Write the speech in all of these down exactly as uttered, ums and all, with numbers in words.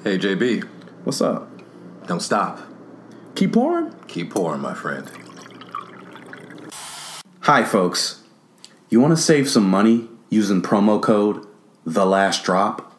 Hey, J B. What's up? Don't stop. Keep pouring? Keep pouring, my friend. Hi, folks. You want to save some money using promo code The Last Drop?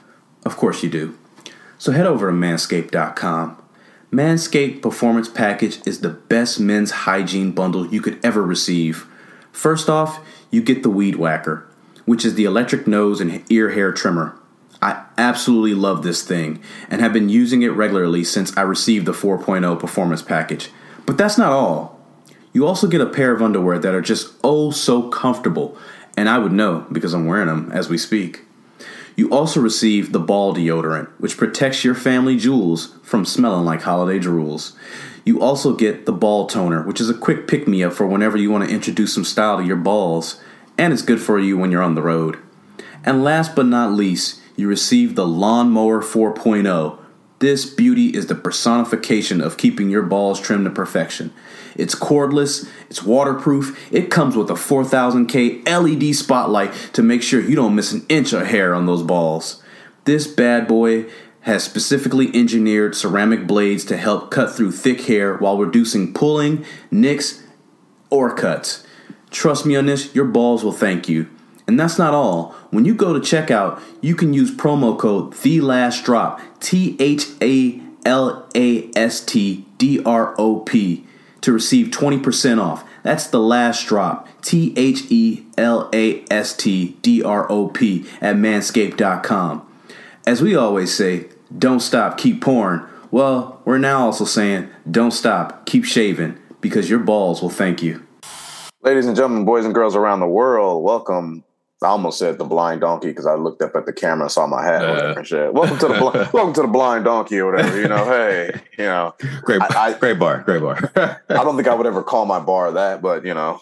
Of course you do. So head over to manscaped dot com. Manscaped Performance Package is the best men's hygiene bundle you could ever receive. First off, you get the Weed Whacker, which is the electric nose and ear hair trimmer. I absolutely love this thing and have been using it regularly since I received the four point oh Performance Package. But that's not all. You also get a pair of underwear that are just oh so comfortable, and I would know because I'm wearing them as we speak. You also receive the ball deodorant, which protects your family jewels from smelling like holiday drools. You also get the ball toner, which is a quick pick-me-up for whenever you want to introduce some style to your balls, and it's good for you when you're on the road. And last but not least, you receive the Lawnmower four point oh. This beauty is the personification of keeping your balls trimmed to perfection. It's cordless, it's waterproof, it comes with a four thousand K L E D spotlight to make sure you don't miss an inch of hair on those balls. This bad boy has specifically engineered ceramic blades to help cut through thick hair while reducing pulling, nicks, or cuts. Trust me on this, your balls will thank you. And that's not all. When you go to checkout, you can use promo code THELASTDROP, T H A L A S T D R O P, to receive twenty percent off. That's The Last Drop, T H E L A S T D R O P at manscaped dot com. As we always say, don't stop, keep pouring. Well, we're now also saying, don't stop, keep shaving, because your balls will thank you. Ladies and gentlemen, boys and girls around the world, welcome. I almost said the blind donkey because I looked up at the camera and saw my hat or whatever and shit. Welcome to the bl- welcome to the blind donkey or whatever. You know, hey, you know, Great, I, I, great bar, great bar. I don't think I would ever call my bar that, but you know,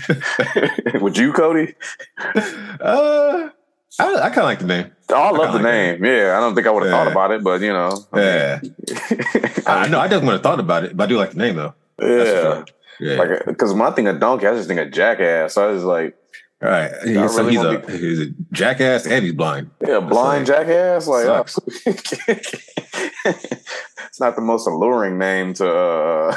would you, Cody? Uh, I, I kind of like the name. Oh, I love I the like name. Yeah, I don't think I would have Yeah. thought about it, but you know, I Yeah, mean, I know. I definitely would have thought about it, but I do like the name though. That's yeah, for sure. Yeah. like because when I think of donkey, I just think of jackass. So I was like, All right. I He, so really he's wanna a be- he's a jackass and he's blind. yeah, blind like- jackass. Like, oh. sucks. It's not the most alluring name to. Uh...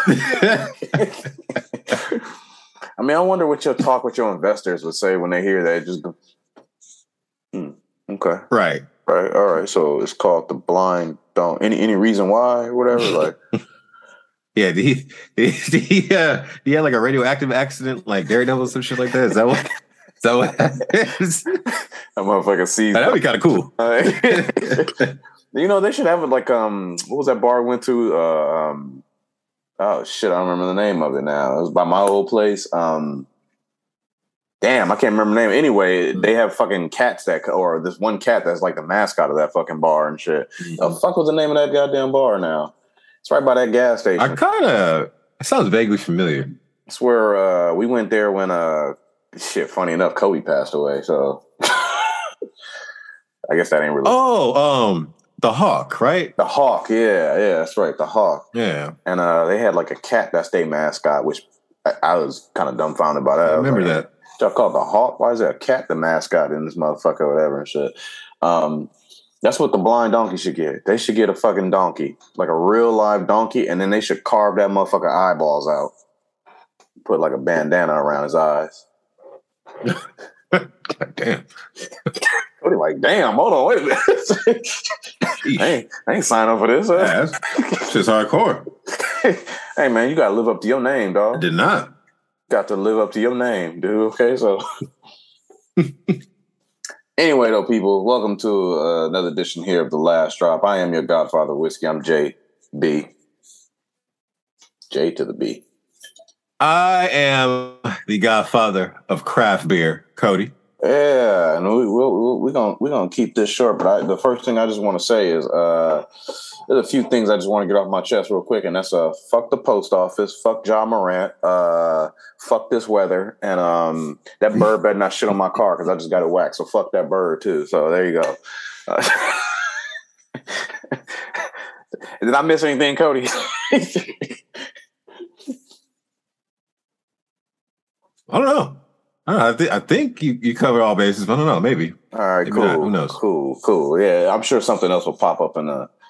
I mean, I wonder what your talk with your investors would say when they hear that. Just go, hmm, okay, Right. right, all right. So it's called the blind. Don't any any reason why or whatever. Like, Yeah. Did he, did he, did he, uh, he had like a radioactive accident, like Daredevil, some shit like that. Is that what? Is that what happens? that motherfucker sees. That'd be kind of cool. You know, they should have it like um, what was that bar we went to? Uh, um, oh shit, I don't remember the name of it now. It was by my old place. Um, damn, I can't remember the name. Anyway, they have fucking cats that, or this one cat that's like the mascot of that fucking bar and shit. Mm-hmm. The fuck was the name of that goddamn bar now? It's right by that gas station. I kind of, it sounds vaguely familiar. It's where uh, we went there when uh, shit. Funny enough, Kobe passed away. So I guess that ain't really. Oh, um, the Hawk, right? The Hawk, yeah, yeah, that's right, the Hawk. Yeah. And uh, they had like a cat that's their mascot, which I, I was kind of dumbfounded by that. I remember like, that. Y'all call it the Hawk? Why is there a cat the mascot in this motherfucker or whatever and shit? Um, that's what the blind donkey should get. They should get a fucking donkey, like a real live donkey, and then they should carve that motherfucker eyeballs out. Put like a bandana around his eyes. God damn. What are you like, damn, hold on, wait a minute. I, ain't, I ain't signing up for this. Huh? Yeah, that's just hardcore. Hey, man, you got to live up to your name, I dog. did not. Got to live up to your name, dude. Okay, so. Anyway, though, people, welcome to uh, another edition here of The Last Drop. I am your Godfather Whiskey. I'm J B. J to the B. I am the godfather of craft beer, Cody. Yeah, and we, we'll, we're going we're gonna keep this short, but I, the first thing I just want to say is uh, there's a few things I just want to get off my chest real quick, and that's uh, fuck the post office, fuck John Morant, uh, fuck this weather, and um, that bird better not shit on my car because I just got it waxed, so fuck that bird too. So there you go. Uh, did I miss anything, Cody? I don't know. I, don't know. I, th- I think you, you covered all bases, but I don't know. Maybe. All right, Maybe cool. not. Who knows? Cool, cool. Yeah, I'm sure something else will pop up in the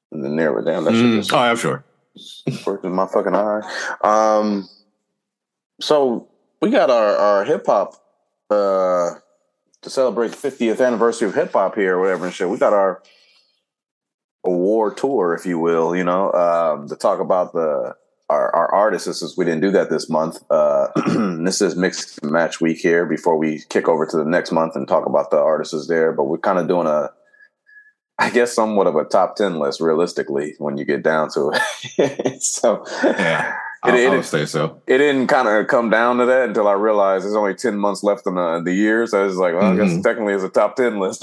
And then narrow it down. That Mm. shit just Oh, I'm sure. worked in my fucking eye. Um, so we got our, our hip hop uh, to celebrate the fiftieth anniversary of hip hop here or whatever and shit. We got our award tour, if you will, you know, um, to talk about the our, our artists, since we didn't do that this month. Uh, this is mixed match week here before we kick over to the next month and talk about the artists there. But we're kind of doing a, I guess, somewhat of a top ten list, realistically, when you get down to it. So yeah, it, I, it, I would say so. It didn't kind of come down to that until I realized there's only ten months left in the, the year. So I was like, well, mm-hmm. I guess technically it's a top ten list.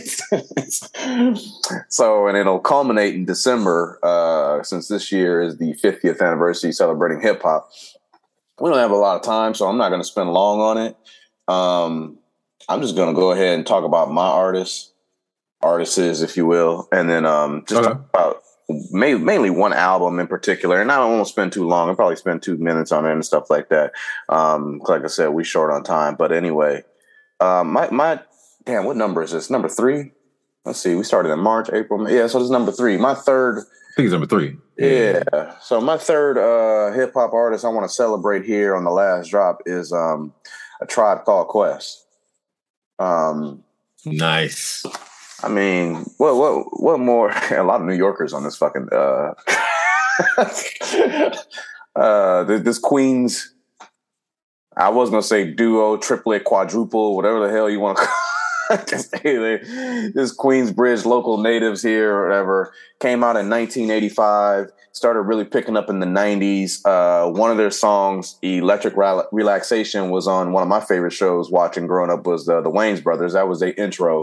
So, and it'll culminate in December, uh, since this year is the fiftieth anniversary celebrating hip hop. We don't have a lot of time, so I'm not going to spend long on it. Um, I'm just going to go ahead and talk about my artists, artists, if you will, and then um, just okay. talk about Mainly, mainly one album in particular, and I don't want to spend too long. I'll probably spend two minutes on it and stuff like that. Um, like I said, we short on time, but anyway, um, my my damn, what number is this? Number three? Let's see. We started in March, April. Yeah, so this is number three. My third. I think it's number three. Yeah. yeah. So my third uh, hip hop artist I want to celebrate here on the last drop is um, A Tribe Called Quest. Um, nice. I mean, what what what more? A lot of New Yorkers on this fucking uh, uh this Queens. I was gonna say duo, triplet, quadruple, whatever the hell you want to call it. This Queensbridge local natives here or whatever came out in nineteen eighty-five. Started really picking up in the nineties. Uh, one of their songs, "Electric Relaxation," was on one of my favorite shows. Watching growing up was the the Wayans Brothers. That was their intro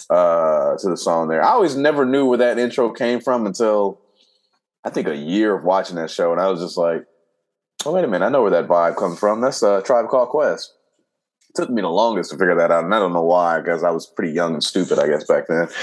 uh to the song there. I always never knew where that intro came from until I think a year of watching that show, and I was just like, oh, wait a minute, I know where that vibe comes from. That's a uh, Tribe Called Quest. It took me the longest to figure that out, and I don't know why, because I was pretty young and stupid, I guess, back then.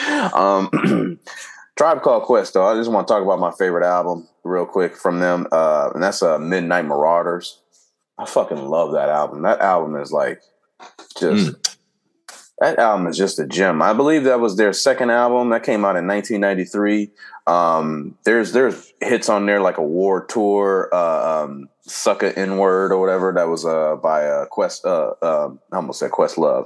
Um Tribe Called Quest, though, I just want to talk about my favorite album real quick from them, uh and that's uh Midnight Marauders. I fucking love that album. That album is like just mm. That album is just a gem. I believe that was their second album that came out in nineteen ninety-three. Um, there's there's hits on there like Award Tour, uh, um, Sucka N-Word or whatever. That was uh, by uh, Quest. Uh, uh, I almost said Questlove.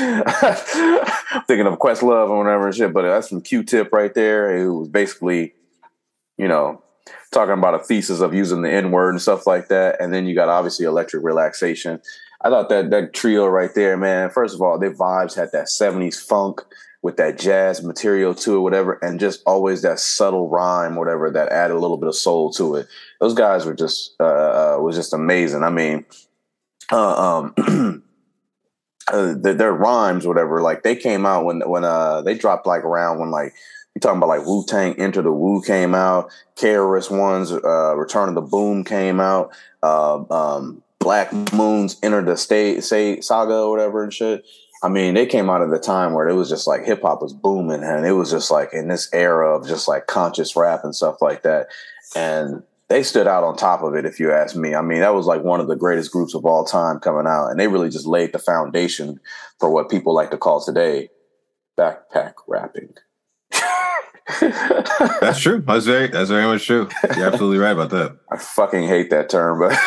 Thinking of Questlove or whatever and shit. But that's from Q-Tip right there. It was basically, you know, talking about a thesis of using the N-word and stuff like that. And then you got obviously Electric Relaxation. I thought that that trio right there, man, first of all, their vibes had that seventies funk with that jazz material to it, whatever, and just always that subtle rhyme, whatever, that added a little bit of soul to it. Those guys were just, uh, was just amazing. I mean, uh, um, uh, their, their rhymes, whatever, like they came out when, when uh, they dropped like around when like, you're talking about like Wu-Tang Enter the Wu came out, K R S One's uh, Return of the Boom came out, uh, um, Black Moon's Enter the State say Saga or whatever and shit. I mean, they came out at the time where it was just like hip hop was booming, and it was just like in this era of just like conscious rap and stuff like that. And they stood out on top of it, if you ask me. I mean, that was like one of the greatest groups of all time coming out, and they really just laid the foundation for what people like to call today backpack rapping. That's true. That's very that's very much true. You're absolutely right about that. I fucking hate that term, but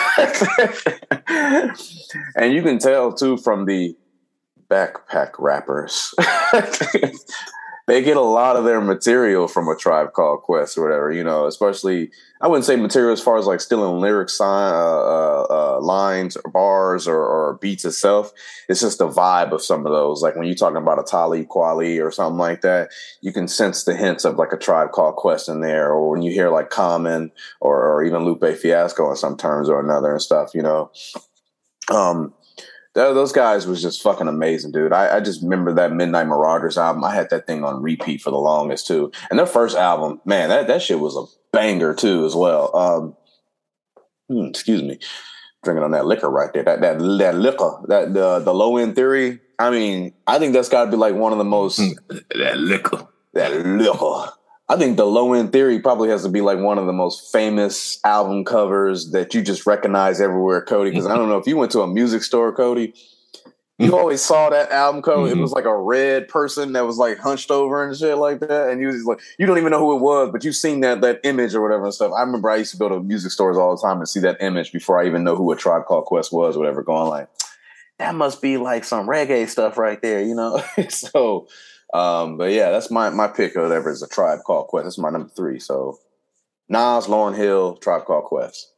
and you can tell too from the backpack rappers. They get a lot of their material from A Tribe Called Quest or whatever, you know, especially, I wouldn't say material as far as like stealing lyrics, uh, uh, uh, lines or bars or, or beats itself. It's just the vibe of some of those. Like when you're talking about a Talib Kweli or something like that, you can sense the hints of like A Tribe Called Quest in there. Or when you hear like Common or, or even Lupe Fiasco in some terms or another and stuff, you know. Um, Those guys was just fucking amazing, dude. I, I just remember that Midnight Marauders album. I had that thing on repeat for the longest, too. And their first album, man, that, that shit was a banger, too, as well. Um, hmm, excuse me. Drinking on that liquor right there. That that, that liquor. That the, the Low End Theory. I mean, I think that's got to be like one of the most... that liquor. That liquor. I think the Low End Theory probably has to be like one of the most famous album covers that you just recognize everywhere, Cody. Because I don't know if you went to a music store, Cody, You always saw that album cover. Mm-hmm. It was like a red person that was like hunched over and shit like that. And you was like, you don't even know who it was, but you've seen that that image or whatever and stuff. I remember I used to go to music stores all the time and see that image before I even know who a Tribe Called Quest was, or whatever, going like, that must be like some reggae stuff right there, you know? so, um, but yeah, that's my my pick or whatever is a Tribe Called Quest. That's my number three. So Nas, Lauryn Hill, Tribe Called Quest.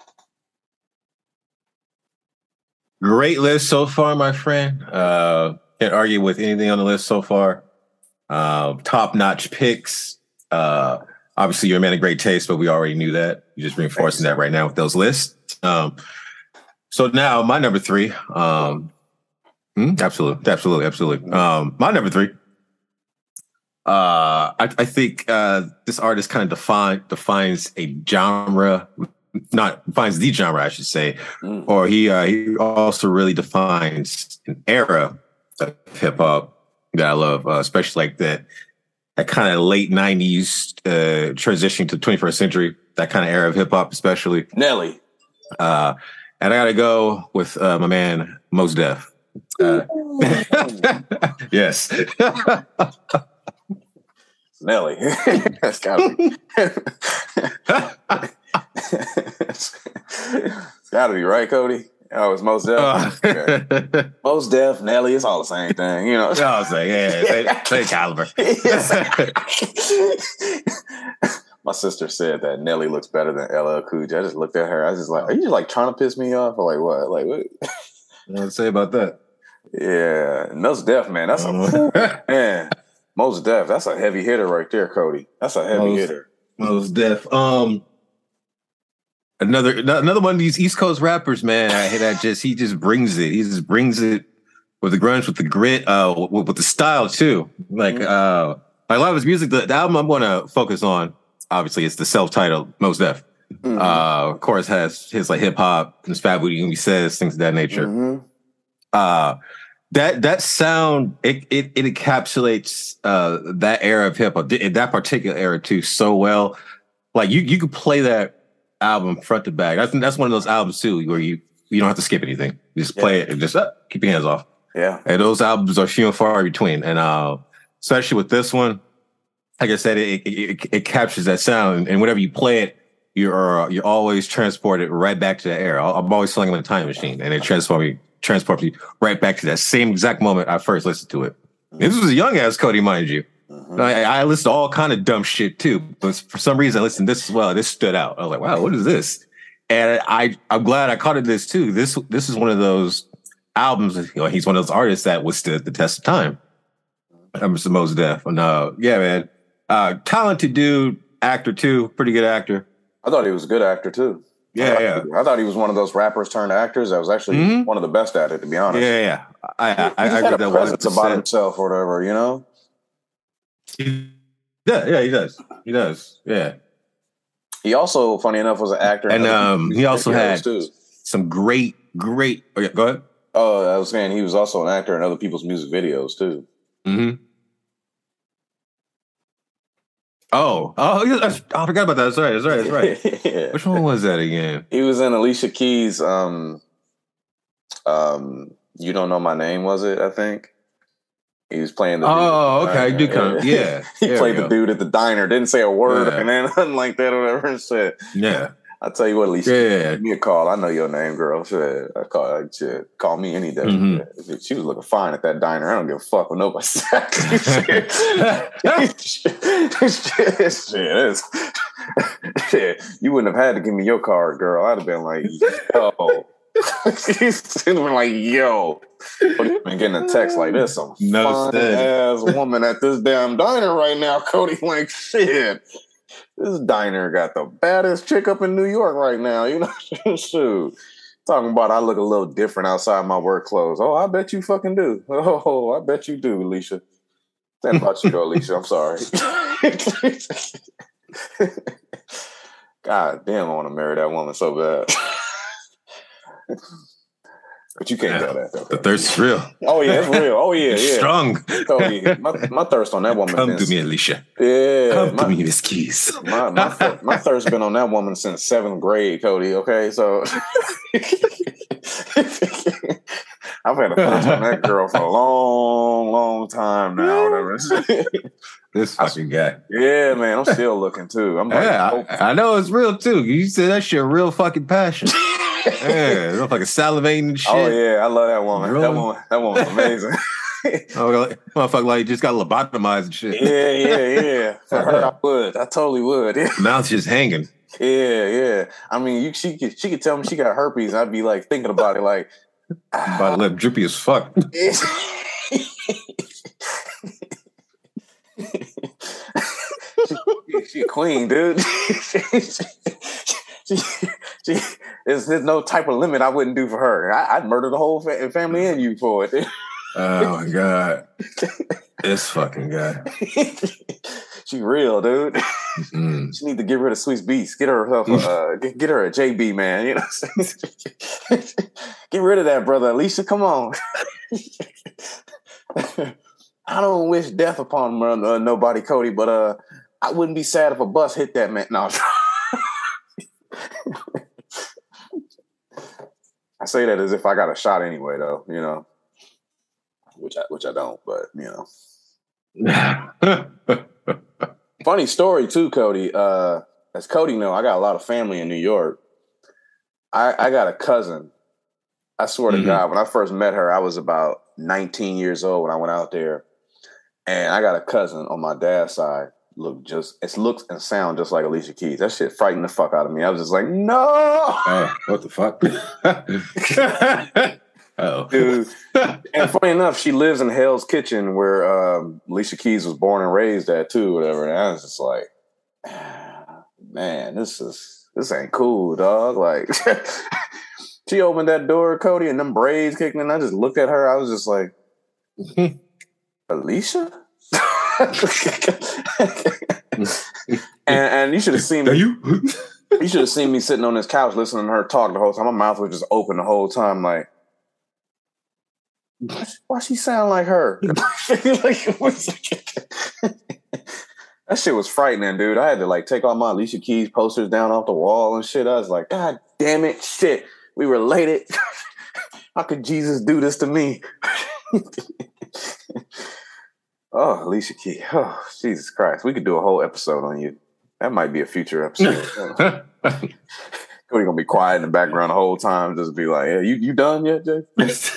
Great list so far, my friend. Uh, can't argue with anything on the list so far. Uh, top-notch picks. Uh, obviously, you're a man of great taste, but we already knew that. You're just reinforcing that right now with those lists. Um, so now, my number three. Um, hmm, absolutely, absolutely, absolutely. Um, my number three. Uh, I, I think uh, this artist kind of define, defines a genre. Not defines the genre, I should say, mm. or he uh, he also really defines an era of hip hop that I love, uh, especially like that that kind of late nineties uh, transition to the twenty-first century, that kind of era of hip hop, especially Nelly. Uh, and I got to go with uh, my man Mos Def. Uh, yes, Nelly. That's gotta be. It's gotta be right, Cody. Oh, it's Mos Def. Uh, okay. Mos Def, Nelly, it's all the same thing, you know. I was like, yeah, same caliber. My sister said that Nelly looks better than L L Cool J. I just looked at her. I was just like, are you just like trying to piss me off, or like what? Like what? What to say about that? Yeah, Mos Def, man. That's a man. Mos Def, that's a heavy hitter right there, Cody. That's a heavy Mos, hitter. Mos Def. Um. Another another one of these East Coast rappers, man. I hate that. Just he just brings it. He just brings it with the grunge, with the grit, uh, with, with the style too. Like, mm-hmm. uh, like a lot of his music. The, the album I'm going to focus on, obviously, it's the self-titled Mos Def. Mm-hmm. Uh, of course, has his like hip hop, his Fat Booty, he says things of that nature. Mm-hmm. Uh, that that sound it it, it encapsulates uh, that era of hip hop, that particular era too, so well. Like you you could play that album front to back. I think that's one of those albums too where you you don't have to skip anything. You just play yeah. it and just uh, keep your hands off. Yeah. And those albums are few and far between. And uh, especially with this one, like I said, it, it, it, it captures that sound. And whenever you play it, you're uh, you're always transported right back to that era. I'm always feeling like a time machine, and it transforms me transports you right back to that same exact moment I first listened to it. Mm-hmm. This was a young ass Cody, mind you. Mm-hmm. I, I listened to all kind of dumb shit too, but for some reason I listened to this as well. This stood out. I was like, wow, what is this? And I, I'm glad I caught it this too. This this is one of those albums, you know, he's one of those artists that withstood the test of time. I'm Mister Mos Def. And uh, yeah, man. Uh, talented dude, actor too, pretty good actor. I thought he was a good actor too. Yeah, I yeah. He, I thought he was one of those rappers turned actors that was actually mm-hmm. one of the best at it, to be honest. Yeah, yeah. I, I, I, he I had agree a that presence about himself or whatever, you know? Yeah, yeah, he does. He does. Yeah. He also, funny enough, was an actor. And um, he also had too. some great, great. Oh, yeah, go ahead. Oh, I was saying he was also an actor in other people's music videos too. Mm-hmm. Oh, oh, yeah, I forgot about that. That's right. That's right. That's right. yeah. Which one was that again? He was in Alicia Keys. Um, um, you don't know my name, was it? I think he was playing the. Oh, okay. I do come. Yeah, he there played the dude at the diner. Didn't say a word, yeah. and then nothing like that or whatever. And shit. Yeah. I tell you what, Alicia, yeah. give me a call. I know your name, girl. Shit, I call, like, shit, call me any day. Mm-hmm. She was looking fine at that diner. I don't give a fuck what nobody said. shit, shit, shit, shit. You wouldn't have had to give me your card, girl. I'd have been like, yo. She's been like, yo. But you've been getting a text like this. Some no fine ass woman at this damn diner right now, Cody. Like, shit. This diner got the baddest chick up in New York right now. You know, shoot. Talking about I look a little different outside my work clothes. Oh, I bet you fucking do. Oh, I bet you do, Alicia. Stand about you, go, Alicia. I'm sorry. God damn, I want to marry that woman so bad. But you can't yeah, tell that, though. The thirst is real. Oh, yeah, it's real. Oh, yeah, yeah. Strong. So, yeah, my, my thirst on that woman. Come been, to me, Alicia. Yeah. Come my, to me, Miss Keys. My, my, my thirst been on that woman since seventh grade, Cody, okay? So I've had a crush on that girl for a long, long time now. Whatever. This fucking guy. Yeah, man, I'm still looking too. I'm like, yeah, I, I know it's real too. You said that shit real fucking passion. Yeah, real fucking salivating and shit. Oh yeah, I love that woman. Really? That woman, that woman's amazing. oh, motherfucker, like just got lobotomized and shit. Yeah, yeah, yeah. For her, I would. I totally would. Mouth's just hanging. Yeah, yeah. I mean, you, she could, she could tell me she got herpes. I'd be like thinking about it, like, about to lip drippy as fuck. she, she a queen, dude. she, she, she, there's, there's no type of limit I wouldn't do for her. I, I'd murder the whole fa- family and you for it. Oh my god, this fucking guy. She real, dude. Mm-hmm. She need to get rid of Swiss Beats. Get her herself, uh, get, get her a J B, man. You know, get rid of that, brother. Alicia, come on. I don't wish death upon uh, nobody, Cody, but uh, I wouldn't be sad if a bus hit that man. No. I say that as if I got a shot anyway, though. You know, which I which I don't, but you know. Funny story too, Cody. Uh, as Cody know, I got a lot of family in New York. I, I got a cousin. I swear mm-hmm. to God, when I first met her, I was about nineteen years old when I went out there. And I got a cousin on my dad's side. Look, just it looks and sound just like Alicia Keys. That shit frightened the fuck out of me. I was just like, no. Uh, what the fuck? Oh, dude. And funny enough, she lives in Hell's Kitchen, where um, Alicia Keys was born and raised at too, whatever. And I was just like, man, this is this ain't cool, dog. Like, she opened that door, Cody, and them braids kicking in. I just looked at her. I was just like, Alicia. and, and you should have seen me. Are you? You should have seen me sitting on this couch listening to her talk the whole time. My mouth was just open the whole time, like. Why she sound like her? Like, that shit was frightening, dude. I had to like take all my Alicia Keys posters down off the wall and shit. I was like, God damn it, shit. We related. How could Jesus do this to me? Oh, Alicia Keys. Oh, Jesus Christ. We could do a whole episode on you. That might be a future episode. Cody gonna be quiet in the background the whole time, just be like, "Yeah, you you done yet, Jay?"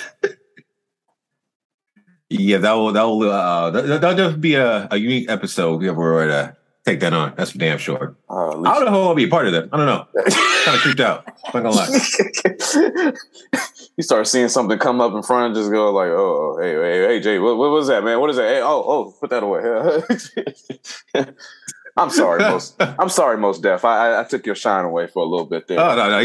Yeah, that will that will uh that, that'll definitely be a, a unique episode if we were to take that on. That's for damn sure. Uh, I don't know how I'll be a part of that. I don't know. Kind of creeped out. I'm not gonna lie. You start seeing something come up in front and just go like, "Oh, hey, hey, hey, Jay, what, what was that, man? What is that? Hey, oh, oh, put that away." I'm sorry, most. I'm sorry, Most Def. I, I I took your shine away for a little bit there. Oh no, no,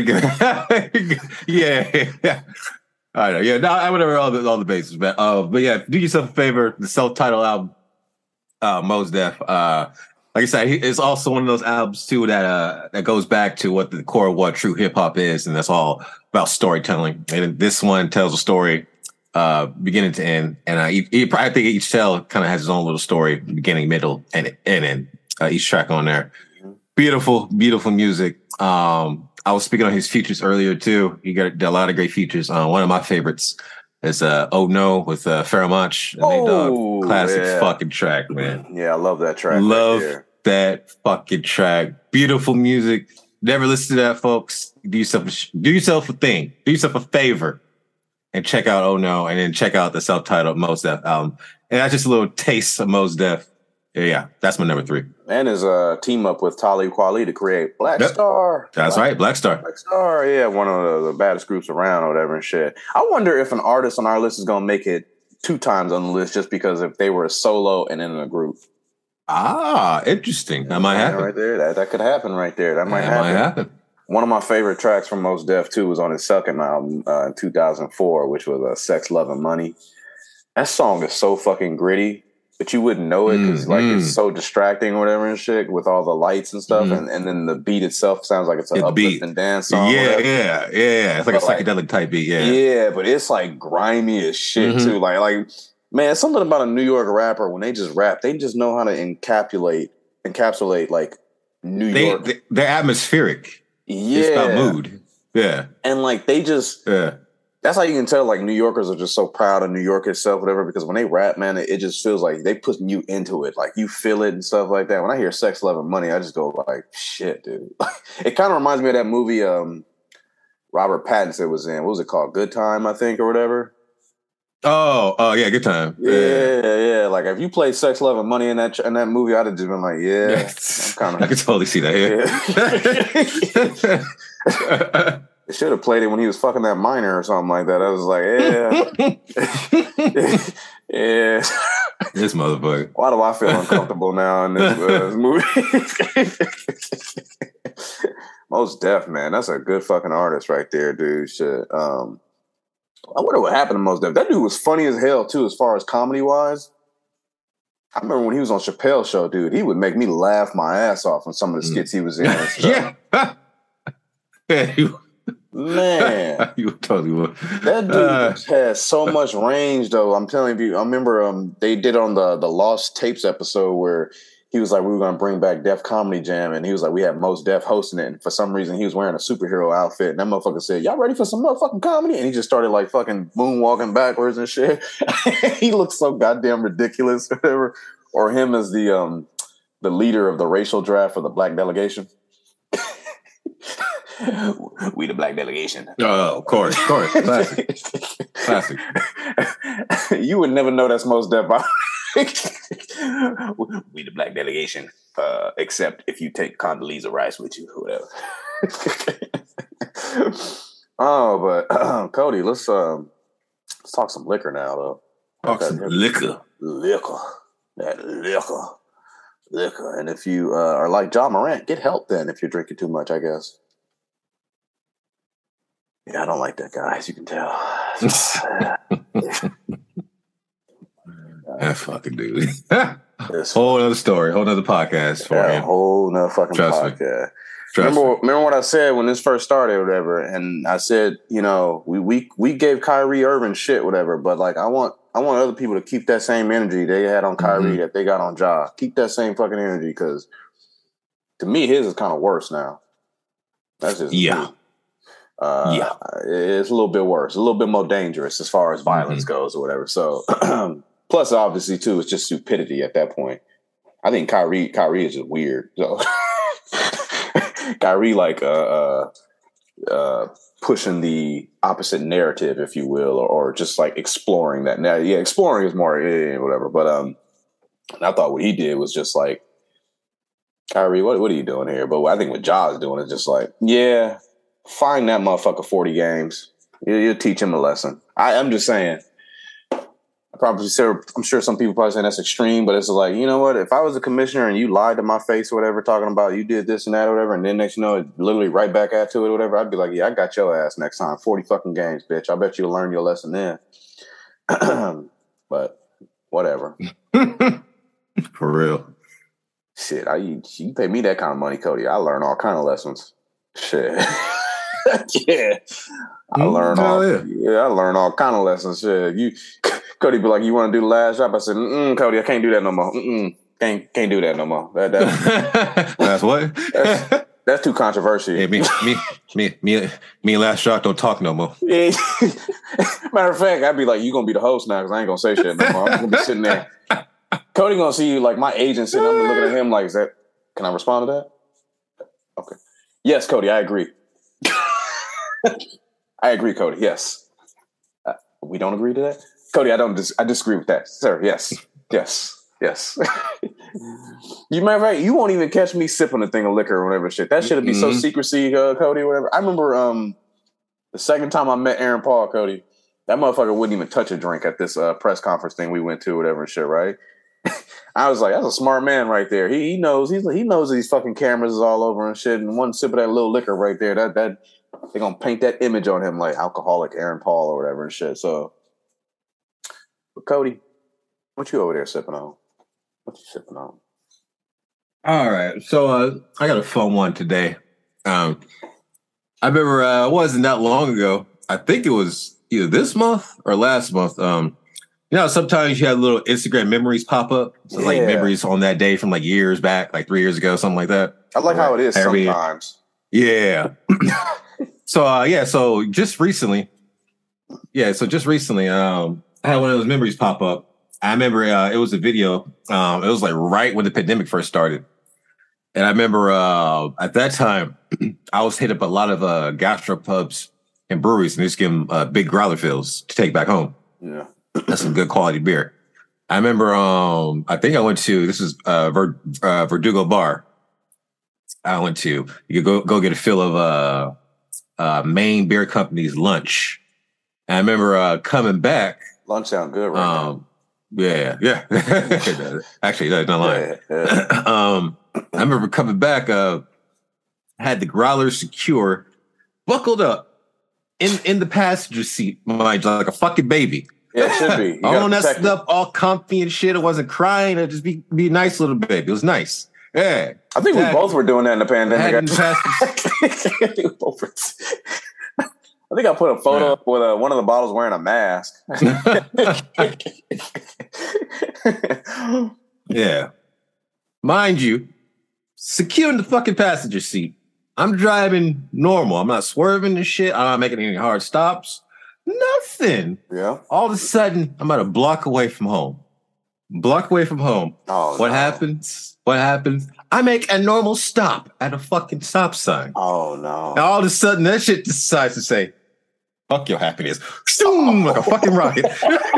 yeah, yeah. I know, yeah. No, I went over all the all the bases, but uh, but yeah, do yourself a favor. The self-titled album, uh, Mos Def. Uh, like I said, it's also one of those albums too that uh that goes back to what the core of what true hip hop is, and that's all about storytelling. And this one tells a story, uh, beginning to end. And uh, he, he, I think each tell kind of has his own little story, beginning, middle, and and end. Uh, each track on there. Beautiful, beautiful music. Um, I was speaking on his features earlier too. He got a lot of great features. Uh, one of my favorites is uh, "Oh No" with uh, Pharoah Monch and Nate Dogg. Classic yeah. fucking track, man. Yeah, I love that track. Love right that fucking track. Beautiful music. Never listen to that, folks. Do yourself a, do yourself a thing. Do yourself a favor and check out "Oh No" and then check out the self-titled Mos Def album. And that's just a little taste of Mos Def. Yeah, that's my number three. And his uh, team up with Talib Kweli to create Black yep. Star. That's Black, right, Black Star. Black Star, yeah, one of the, the baddest groups around or whatever and shit. I wonder if an artist on our list is going to make it two times on the list just because if they were a solo and in a group. Ah, interesting. That might happen. Right there. That, that could happen right there. That might that happen. might happen. One of my favorite tracks from Mos Def, too, was on his second album uh, in two thousand four, which was uh, Sex, Love, and Money. That song is so fucking gritty. But you wouldn't know it because, mm, like, mm. it's so distracting or whatever and shit with all the lights and stuff. Mm. And, and then the beat itself sounds like it's an uplifting dance song. Yeah, yeah, yeah. It's like but a psychedelic like, type beat, yeah. Yeah, but it's, like, grimy as shit, mm-hmm. too. Like, like, man, something about a New York rapper, when they just rap, they just know how to encapsulate, encapsulate, like, New they, York. They, they're atmospheric. Yeah. It's about mood. Yeah. And, like, they just... Yeah. That's how you can tell, like, New Yorkers are just so proud of New York itself, whatever, because when they rap, man, it, it just feels like they putting you into it. Like, you feel it and stuff like that. When I hear Sex, Love, and Money, I just go like, shit, dude. It kind of reminds me of that movie um, Robert Pattinson was in. What was it called? Good Time, I think, or whatever. Oh, oh yeah, Good Time. Yeah, yeah. yeah. Like, if you played Sex, Love, and Money in that in that movie, I'd have just been like, yeah. yeah. I'm kind of. I could totally see that. Yeah. They should have played it when he was fucking that minor or something like that. I was like, yeah. Yeah. This motherfucker. Why do I feel uncomfortable now in this, uh, this movie? Most Def, man. That's a good fucking artist right there, dude. Shit. Um, I wonder what happened to Most Def. That dude was funny as hell, too, as far as comedy-wise. I remember when he was on Chappelle's show, dude. He would make me laugh my ass off on some of the skits he was in. And stuff. Yeah. Yeah, you- Man, you totally would. That dude uh, has so much range, though. I'm telling you. I remember um, they did on the the Lost Tapes episode where he was like, we were going to bring back Def Comedy Jam, and he was like, we had Most Def hosting it, and for some reason he was wearing a superhero outfit, and that motherfucker said, y'all ready for some motherfucking comedy? And he just started like fucking moonwalking backwards and shit. He looked so goddamn ridiculous, whatever. Or him as the um the leader of the racial draft for the black delegation. We the black delegation. Oh, of course, of course. Classic. Classic. You would never know that's Most Def. We the black delegation. Uh, except if you take Condoleezza Rice with you or whatever. Oh, but uh, Cody, let's um let's talk some liquor now though. Talk some liquor. Liquor. That liquor. Liquor. And if you uh, are like Ja Morant, get help then if you're drinking too much, I guess. Yeah, I don't like that guy, as you can tell. That fucking dude. Whole other story, whole other podcast for yeah, him. Whole nother fucking Trust podcast. Me. Trust remember, me. remember what I said when this first started, or whatever. And I said, you know, we we we gave Kyrie Irving shit, whatever. But like, I want I want other people to keep that same energy they had on Kyrie mm-hmm. that they got on Ja. Keep that same fucking energy, because to me, his is kind of worse now. That's just yeah. Me. Uh, yeah, it's a little bit worse, a little bit more dangerous as far as violence mm-hmm. goes or whatever. So, plus, obviously, too, it's just stupidity at that point. I think Kyrie, Kyrie is just weird. So, Kyrie, like, uh, uh, uh, pushing the opposite narrative, if you will, or, or just like exploring that. Now, yeah, exploring is more eh, whatever. But um, I thought what he did was just like, Kyrie, what what are you doing here? But I think what Ja is doing is just like, yeah. Find that motherfucker forty games. You, you'll teach him a lesson. I, I'm just saying. I probably sure, I'm sure some people probably saying that's extreme, but it's like, you know what? If I was a commissioner and you lied to my face or whatever, talking about you did this and that or whatever, and then next you know, it literally right back at to it or whatever, I'd be like, yeah, I got your ass next time. forty fucking games, bitch. I bet you'll learn your lesson then. But whatever. For real. Shit, I you, you pay me that kind of money, Cody. I learn all kind of lessons. Shit. Yeah, I learned all. Yeah. yeah, I learned all kind of lessons. Shit, you, Cody, be like, you want to do the last drop? I said, Mm-mm, Cody, I can't do that no more. Mm-mm, can't can't do that no more. That, that, that's what. That's, that's too controversial. Yeah, me, me, me, me, me, and Last Shot don't talk no more. Yeah. Matter of fact, I'd be like, you gonna be the host now because I ain't gonna say shit no more. I'm gonna be sitting there. Cody gonna see you like my agent sitting. I'm looking at him like, is that? Can I respond to that? Okay. Yes, Cody, I agree. I agree, Cody. Yes. Uh, we don't agree to that? Cody, I don't dis- I disagree with that. Sir, yes. Yes. Yes. You matter of fact, you won't even catch me sipping a thing of liquor or whatever shit. That should be mm-hmm. so secrecy, uh, Cody, or whatever. I remember um, the second time I met Aaron Paul, Cody, that motherfucker wouldn't even touch a drink at this uh, press conference thing we went to, whatever and shit, right? I was like, that's a smart man right there. He, he knows he's he knows these fucking cameras is all over and shit. And one sip of that little liquor right there, that that they're gonna paint that image on him like alcoholic Aaron Paul or whatever and shit. So, but Cody, what you over there sipping on? What you sipping on? All right, so uh, I got a fun one today. Um, I remember uh, it wasn't that long ago. I think it was either this month or last month. Um, you know, sometimes you have little Instagram memories pop up. So yeah. Like memories on that day from like years back, like three years ago, something like that. I like how it is sometimes. Yeah. So, uh, yeah, so just recently, Yeah, so just recently, um, I had one of those memories pop up. I remember uh, it was a video. Um, it was like right when the pandemic first started. And I remember uh, at that time, I was hit up a lot of uh, gastropubs and breweries and just give them uh, big growler fills to take back home. Yeah. That's some good quality beer. I remember, um, I think I went to, this is uh, Ver, uh, Verdugo Bar. I went to, you could go, go get a fill of uh, uh, Maine Beer Company's lunch. And I remember uh, coming back. Lunch sound good right um, now. Yeah, yeah. Actually, that's not lying. Yeah, yeah. um, I remember coming back, uh, had the growler secure, buckled up in, in the passenger seat, mind you, like a fucking baby. Yeah, it should be. All nestled up, all comfy and shit. It wasn't crying. It just be be a nice little baby. It was nice. Yeah. I think exactly. we both were doing that in the pandemic. In the I think I put a photo yeah. up with uh, one of the bottles wearing a mask. Yeah. Mind you, secure in the fucking passenger seat. I'm driving normal. I'm not swerving and shit. I'm not making any hard stops. Nothing. Yeah. All of a sudden, I'm about a block away from home. Block away from home. Oh, what no. happens? What happens? I make a normal stop at a fucking stop sign. Oh, no. And all of a sudden, that shit decides to say, fuck your happiness. Zoom, like a fucking rocket.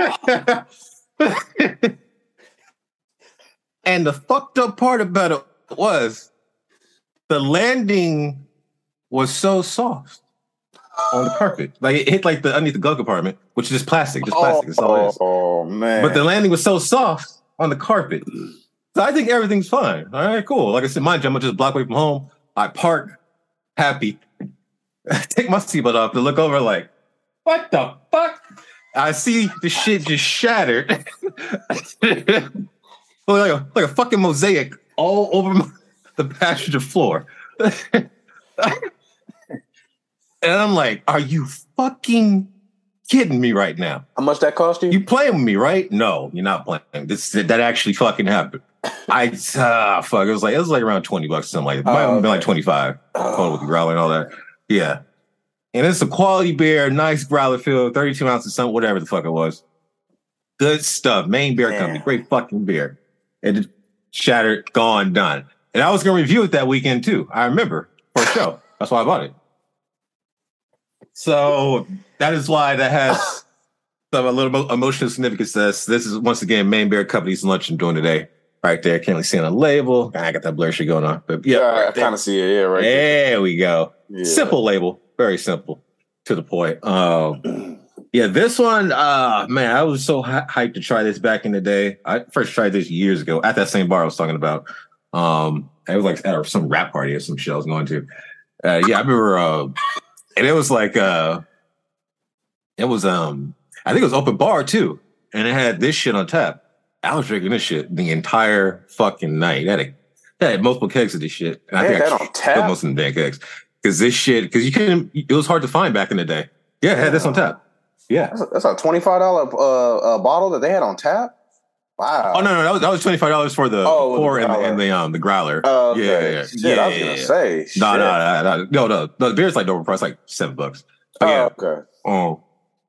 And the fucked up part about it was the landing was so soft on the carpet. Like it hit like the underneath the glove compartment, which is just plastic, just plastic. That's all it is. Oh, man. But the landing was so soft on the carpet. So I think everything's fine. All right, cool. Like I said, mind you, I'm gonna just block away from home. I park, happy. Take my seatbelt off to look over like, what the fuck? I see the shit just shattered. like, a, like a fucking mosaic all over my, the passenger floor. And I'm like, are you fucking kidding me right now? How much that cost you? You playing with me, right? No, you're not playing. This that actually fucking happened. I ah fuck. It was like it was like around twenty bucks or something like that. It might have oh, been okay. like twenty-five. Oh. With the growler and all that. Yeah. And it's a quality beer, nice growler fill, thirty-two ounces, something, whatever the fuck it was. Good stuff. Maine Beer Damn. Company. Great fucking beer. And it shattered, gone, done. And I was gonna review it that weekend too. I remember for a show. That's why I bought it. So that is why that has some a little emotional significance. This this is once again Maine Beer Company's lunch I'm doing today. Right there, can't really see on the label. I got that blur shit going on, but yeah, yeah right I kind of see it. Yeah, right there. There we go. Yeah. Simple label, very simple, to the point. Um, yeah, this one, uh, man, I was so hy- hyped to try this back in the day. I first tried this years ago at that same bar I was talking about. Um, it was like at some rap party or some shit I was going to. Uh, yeah, I remember, uh, and it was like, uh, it was, um, I think it was open bar too, and it had this shit on tap. I was drinking this shit the entire fucking night. That had, that had multiple kegs of this shit. And I think that I on tap? most of the damn kegs. Because this shit, because you couldn't, it was hard to find back in the day. Yeah, it had this on tap. Yeah. That's a, that's a twenty-five dollars uh, uh, bottle that they had on tap? Wow. Oh, no, no, that was, that was twenty-five dollars for the oh, pour the and, and the um the growler. Oh, okay. Yeah, yeah, Shit, yeah. I was going to say. No, no, no, no, no, no. The beer's like overpriced, like seven bucks. But yeah. Oh, okay. Oh.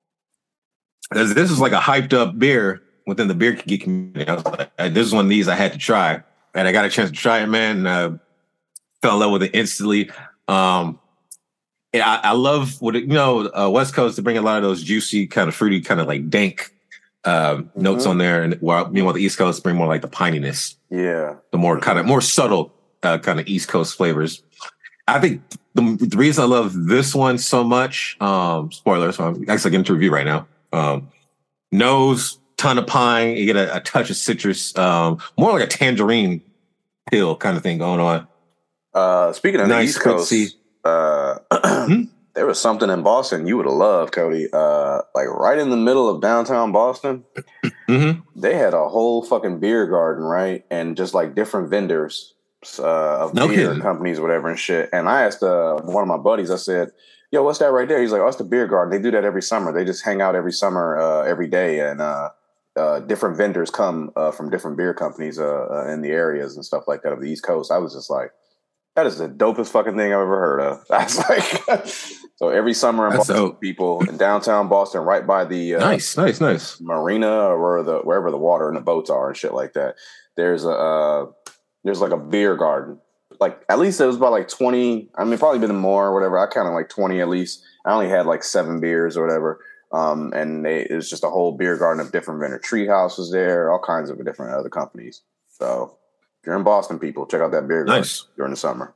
This, this is like a hyped up beer within the beer geek community. I was like, this is one of these I had to try. And I got a chance to try it, man. And I fell in love with it instantly. Um, and I, I love what it, you know, uh, West Coast to bring a lot of those juicy, kind of fruity, kind of like dank uh, mm-hmm. notes on there. And while meanwhile, the East Coast bring more like the pininess. Yeah. The more kind of more subtle uh, kind of East Coast flavors. I think the, the reason I love this one so much, um, spoilers, so I'm actually getting to review right now. Um, nose, ton of pine, you get a, a touch of citrus, um, more like a tangerine pill kind of thing going on. Uh, speaking of nice, the East Coast, uh, hmm? there was something in Boston you would have loved, Cody. Uh, like right in the middle of downtown Boston, mm-hmm. they had a whole fucking beer garden, right? And just like different vendors uh, of no beer kidding. companies, whatever and shit. And I asked uh, one of my buddies, I said, yo, what's that right there? He's like, oh, it's the beer garden. They do that every summer. They just hang out every summer, uh, every day. And uh, uh, different vendors come uh, from different beer companies uh, uh, in the areas and stuff like that of the East Coast. I was just like, That is the dopest fucking thing I've ever heard of. That's like so every summer in That's Boston, dope. people in downtown Boston, right by the uh, nice, nice, nice marina or where the wherever the water and the boats are and shit like that. There's a uh, there's like a beer garden. Like at least it was about like twenty. I mean, probably been more or whatever. I counted like twenty at least. I only had like seven beers or whatever. Um, and they, it was just a whole beer garden of different vendor tree houses there, all kinds of different other companies. So if you're in Boston, people, check out that beer garden nice. during the summer.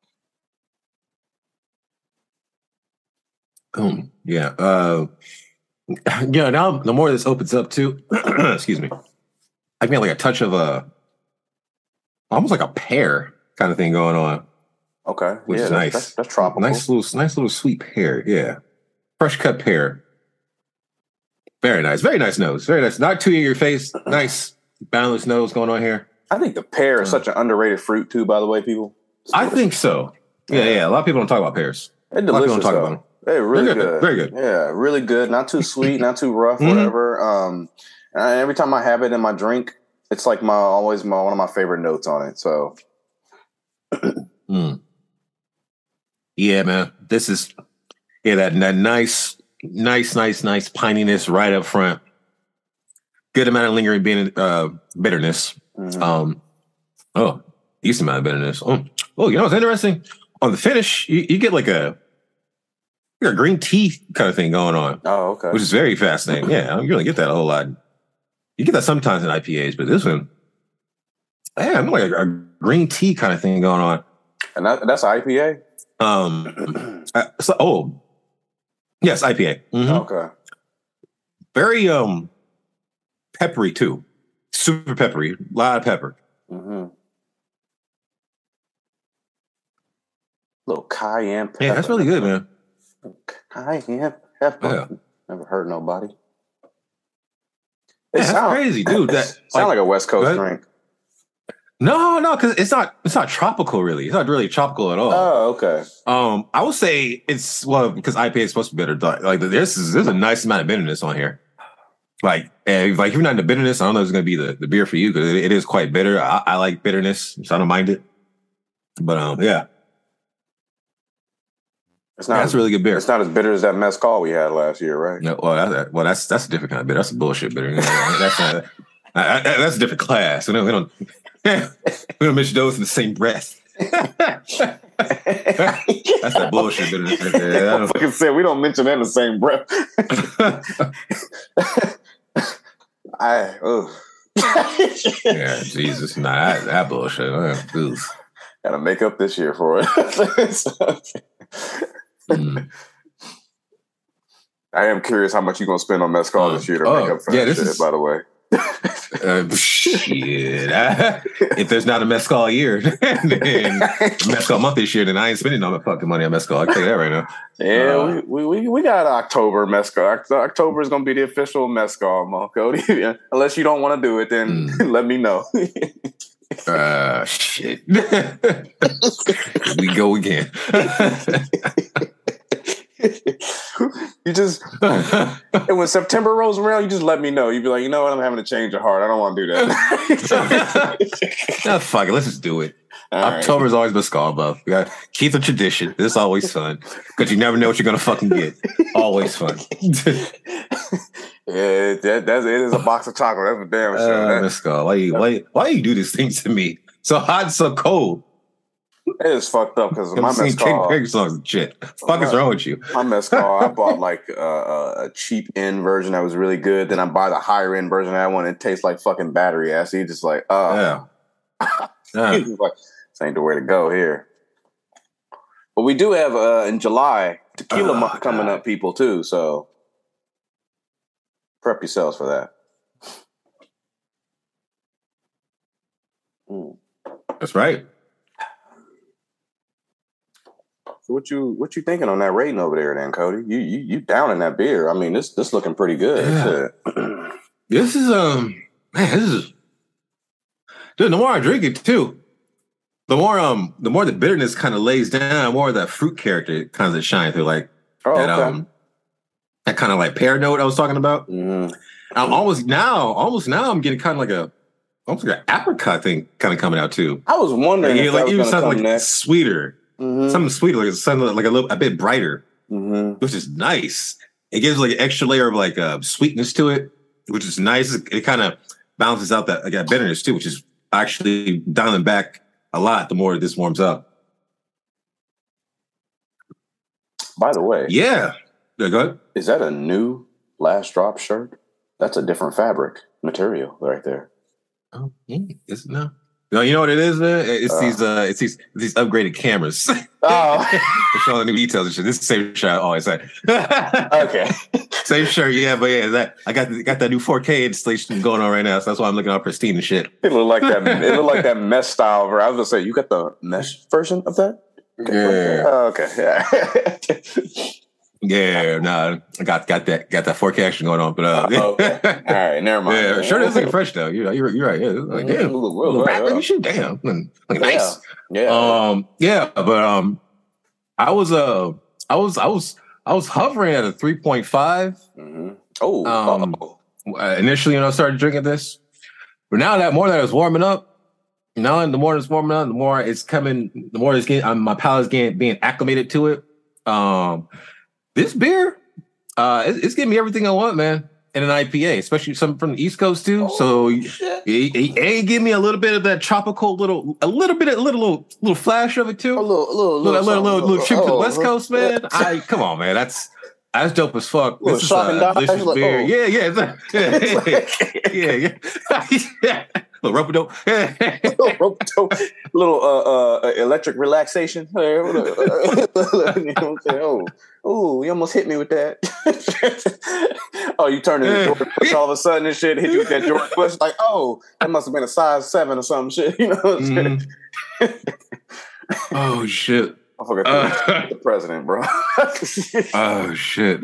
Boom. Yeah. Uh, yeah. Now the more this opens up too, excuse me, I get like a touch of a, almost like a pear kind of thing going on. Okay. Which yeah, is that's, nice. That's, that's tropical. Nice little, nice little sweet pear. Yeah. Fresh cut pear. Very nice. Very nice nose. Very nice. Not too in your face. Nice balanced nose going on here. I think the pear is Uh, such an underrated fruit too, by the way, people. It's I delicious. think so. Yeah, yeah. A lot of people don't talk about pears. They're A lot of people delicious. don't talk Though. about them. They're really They're good. good. Very good. Yeah, really good. Not too sweet, not too rough, Mhm. whatever. Um, and every time I have it in my drink, it's like my always my one of my favorite notes on it. So Mm. Yeah, man. This is yeah that that nice, nice, nice, nice pininess right up front. Good amount of lingering being, uh, bitterness. mhm. Um, oh, decent amount of bitterness. Oh, oh, you know what's interesting? On the finish, you, you get like a like a green tea kind of thing going on, oh, okay. which is very fascinating. Yeah, you don't get that a whole lot. You get that sometimes in I P As, but this one, yeah, I'm like a, a green tea kind of thing going on. And that, that's I P A. Um, uh, so, oh, yes, I P A. Mhm. Okay. Very um peppery too, super peppery, a lot of pepper. Mm-hmm. Little cayenne pepper. Yeah, that's really good, man. Cayenne pepper. Yeah. Never heard nobody. It Yeah, that's sound- crazy, dude. That sound like, like a West Coast Go ahead. drink. no, no, because it's not. It's not tropical, really. It's not really tropical at all. Oh, okay. Um, I would say it's well because I P A is supposed to be bitter. Like there's there's a nice amount of bitterness on here. Like, eh, like if you're not into bitterness, I don't know if it's gonna be the, the beer for you because it, it is quite bitter. I, I like bitterness, so I don't mind it. But um, yeah, It's yeah, not. that's a really good beer. It's not as bitter as that mezcal we had last year, right? No, well, that, well, that's that's a different kind of bitter. That's a bullshit bitter. Yeah, that's not, I, I, that's a different class. We don't we don't, we don't mention those in the same breath. That's that bullshit bitterness right there. I don't- Fucking said we don't mention that in the same breath. I ugh. Yeah, Jesus, nah, that, that bullshit. Uh, oof. Gotta make up this year for it. Mm. I am curious how much you're gonna spend on mezcal this year to Oh, make up for yeah, that this shit. is- By the way, Uh, shit. If there's not a mezcal year, then mezcal month this year, then I ain't spending all my fucking money on mezcal. I can tell you that right now. yeah, Uh, we, we we got October mezcal. Oct- October is gonna be the official mezcal month, Cody. Unless you don't want to do it, then let me know. Uh, shit. We go again. You just and when September rolls around, you just let me know. You be like, you know what, I'm having a change of heart. I don't want to do that. Nah, fuck it. Let's just do it. All right. October's always mezcal buff. We got keep the tradition. It's always fun because you never know what you're gonna fucking get. Always fun. Yeah, that, that's it is a box of chocolate. That's for damn sure. Uh, That- mezcal. Why you why why you do these things to me? So hot, and so cold. It is fucked up because my I'm seeing Katy mezcal, Perry songs and shit. Fuck is wrong with you? my mezcal, I bought like uh, a a cheap end version that was really good. Then I buy the higher end version of that one. It tastes like fucking battery ass. You just like, uh, Yeah. Yeah. He's like, this ain't the way to go here. But we do have uh, in July tequila Oh, month coming God. up, people too. So prep yourselves for that. Mm. That's right. So what you what you thinking on that rating over there, then, Cody? You you you down in that beer? I mean, this this looking pretty good. Yeah. This is um man, this is dude. The more I drink it too, the more um the more the bitterness kind of lays down, the more of that fruit character kind of shine through, like Oh, that okay. um that kind of like pear note I was talking about. Mhm. I'm almost now, almost now I'm getting kind of like a almost like an apricot thing kind of coming out too. I was wondering like, if like that was even gonna something come like next. sweeter, Mm-hmm. something sweeter, like something like a little a bit brighter, Mm-hmm. which is nice. It gives like an extra layer of like uh, sweetness to it, which is nice. It, it kind of balances out that, like, that bitterness too, which is actually dialing back a lot the more this warms up. By the way, yeah, yeah, go ahead. Is that a new Last Drop shirt? That's a different fabric material right there. Oh, is it no? No, you know what it is, man? It's Uh, these, uh, it's these, these upgraded cameras. Oh, They're showing the new details and shit. This is the same shirt I always say. okay. Same shirt, yeah, but yeah, that I got got that new four K installation going on right now, so that's why I'm looking all pristine and shit. It looked like that. It looked like that mesh style. Ver- I was gonna say, you got the mesh version of that? Yeah. Oh, okay. Yeah. Yeah, nah, I got got that got that four K action going on, but uh, Oh, okay. All right, never mind. yeah, sure, it's like fresh though. You know, you're you're right. Yeah, it's like Mhm. damn, Look, little look, back, yeah. like, shit, damn, like nice. Yeah. Um, yeah, but um, I was uh, I was I was I was hovering at a three point five. Mm-hmm. Oh, Um, uh-oh. initially when I started drinking this, but now that more that it's warming up, now the more it's warming up, the more it's coming, the more it's getting, um, my palate's getting being acclimated to it. Um, this beer, uh, it's, it's giving me everything I want, man. In an I P A, especially something from the East Coast too. Oh, so shit. it, it, it give me a little bit of that tropical little, a little bit, a little, little, little flash of it too. A little, little, little, little, little, little trip to the oh, West Coast, man. uh, I come on, man. That's that's dope as fuck. Little This is shock and a dive, delicious like, beer. oh. Yeah, yeah, it's- yeah, yeah, yeah. yeah. Little rope dope. little rope toe, little uh, uh, electric relaxation. You know what I'm saying? Oh, oh, you almost hit me with that. Oh, you turned into George Bush all of a sudden and shit. Hit you with that George Bush. Like, oh, that must have been a size seven or some shit. You know what I'm saying? Mm-hmm. Oh shit. I forgot Uh, the president, bro. oh shit.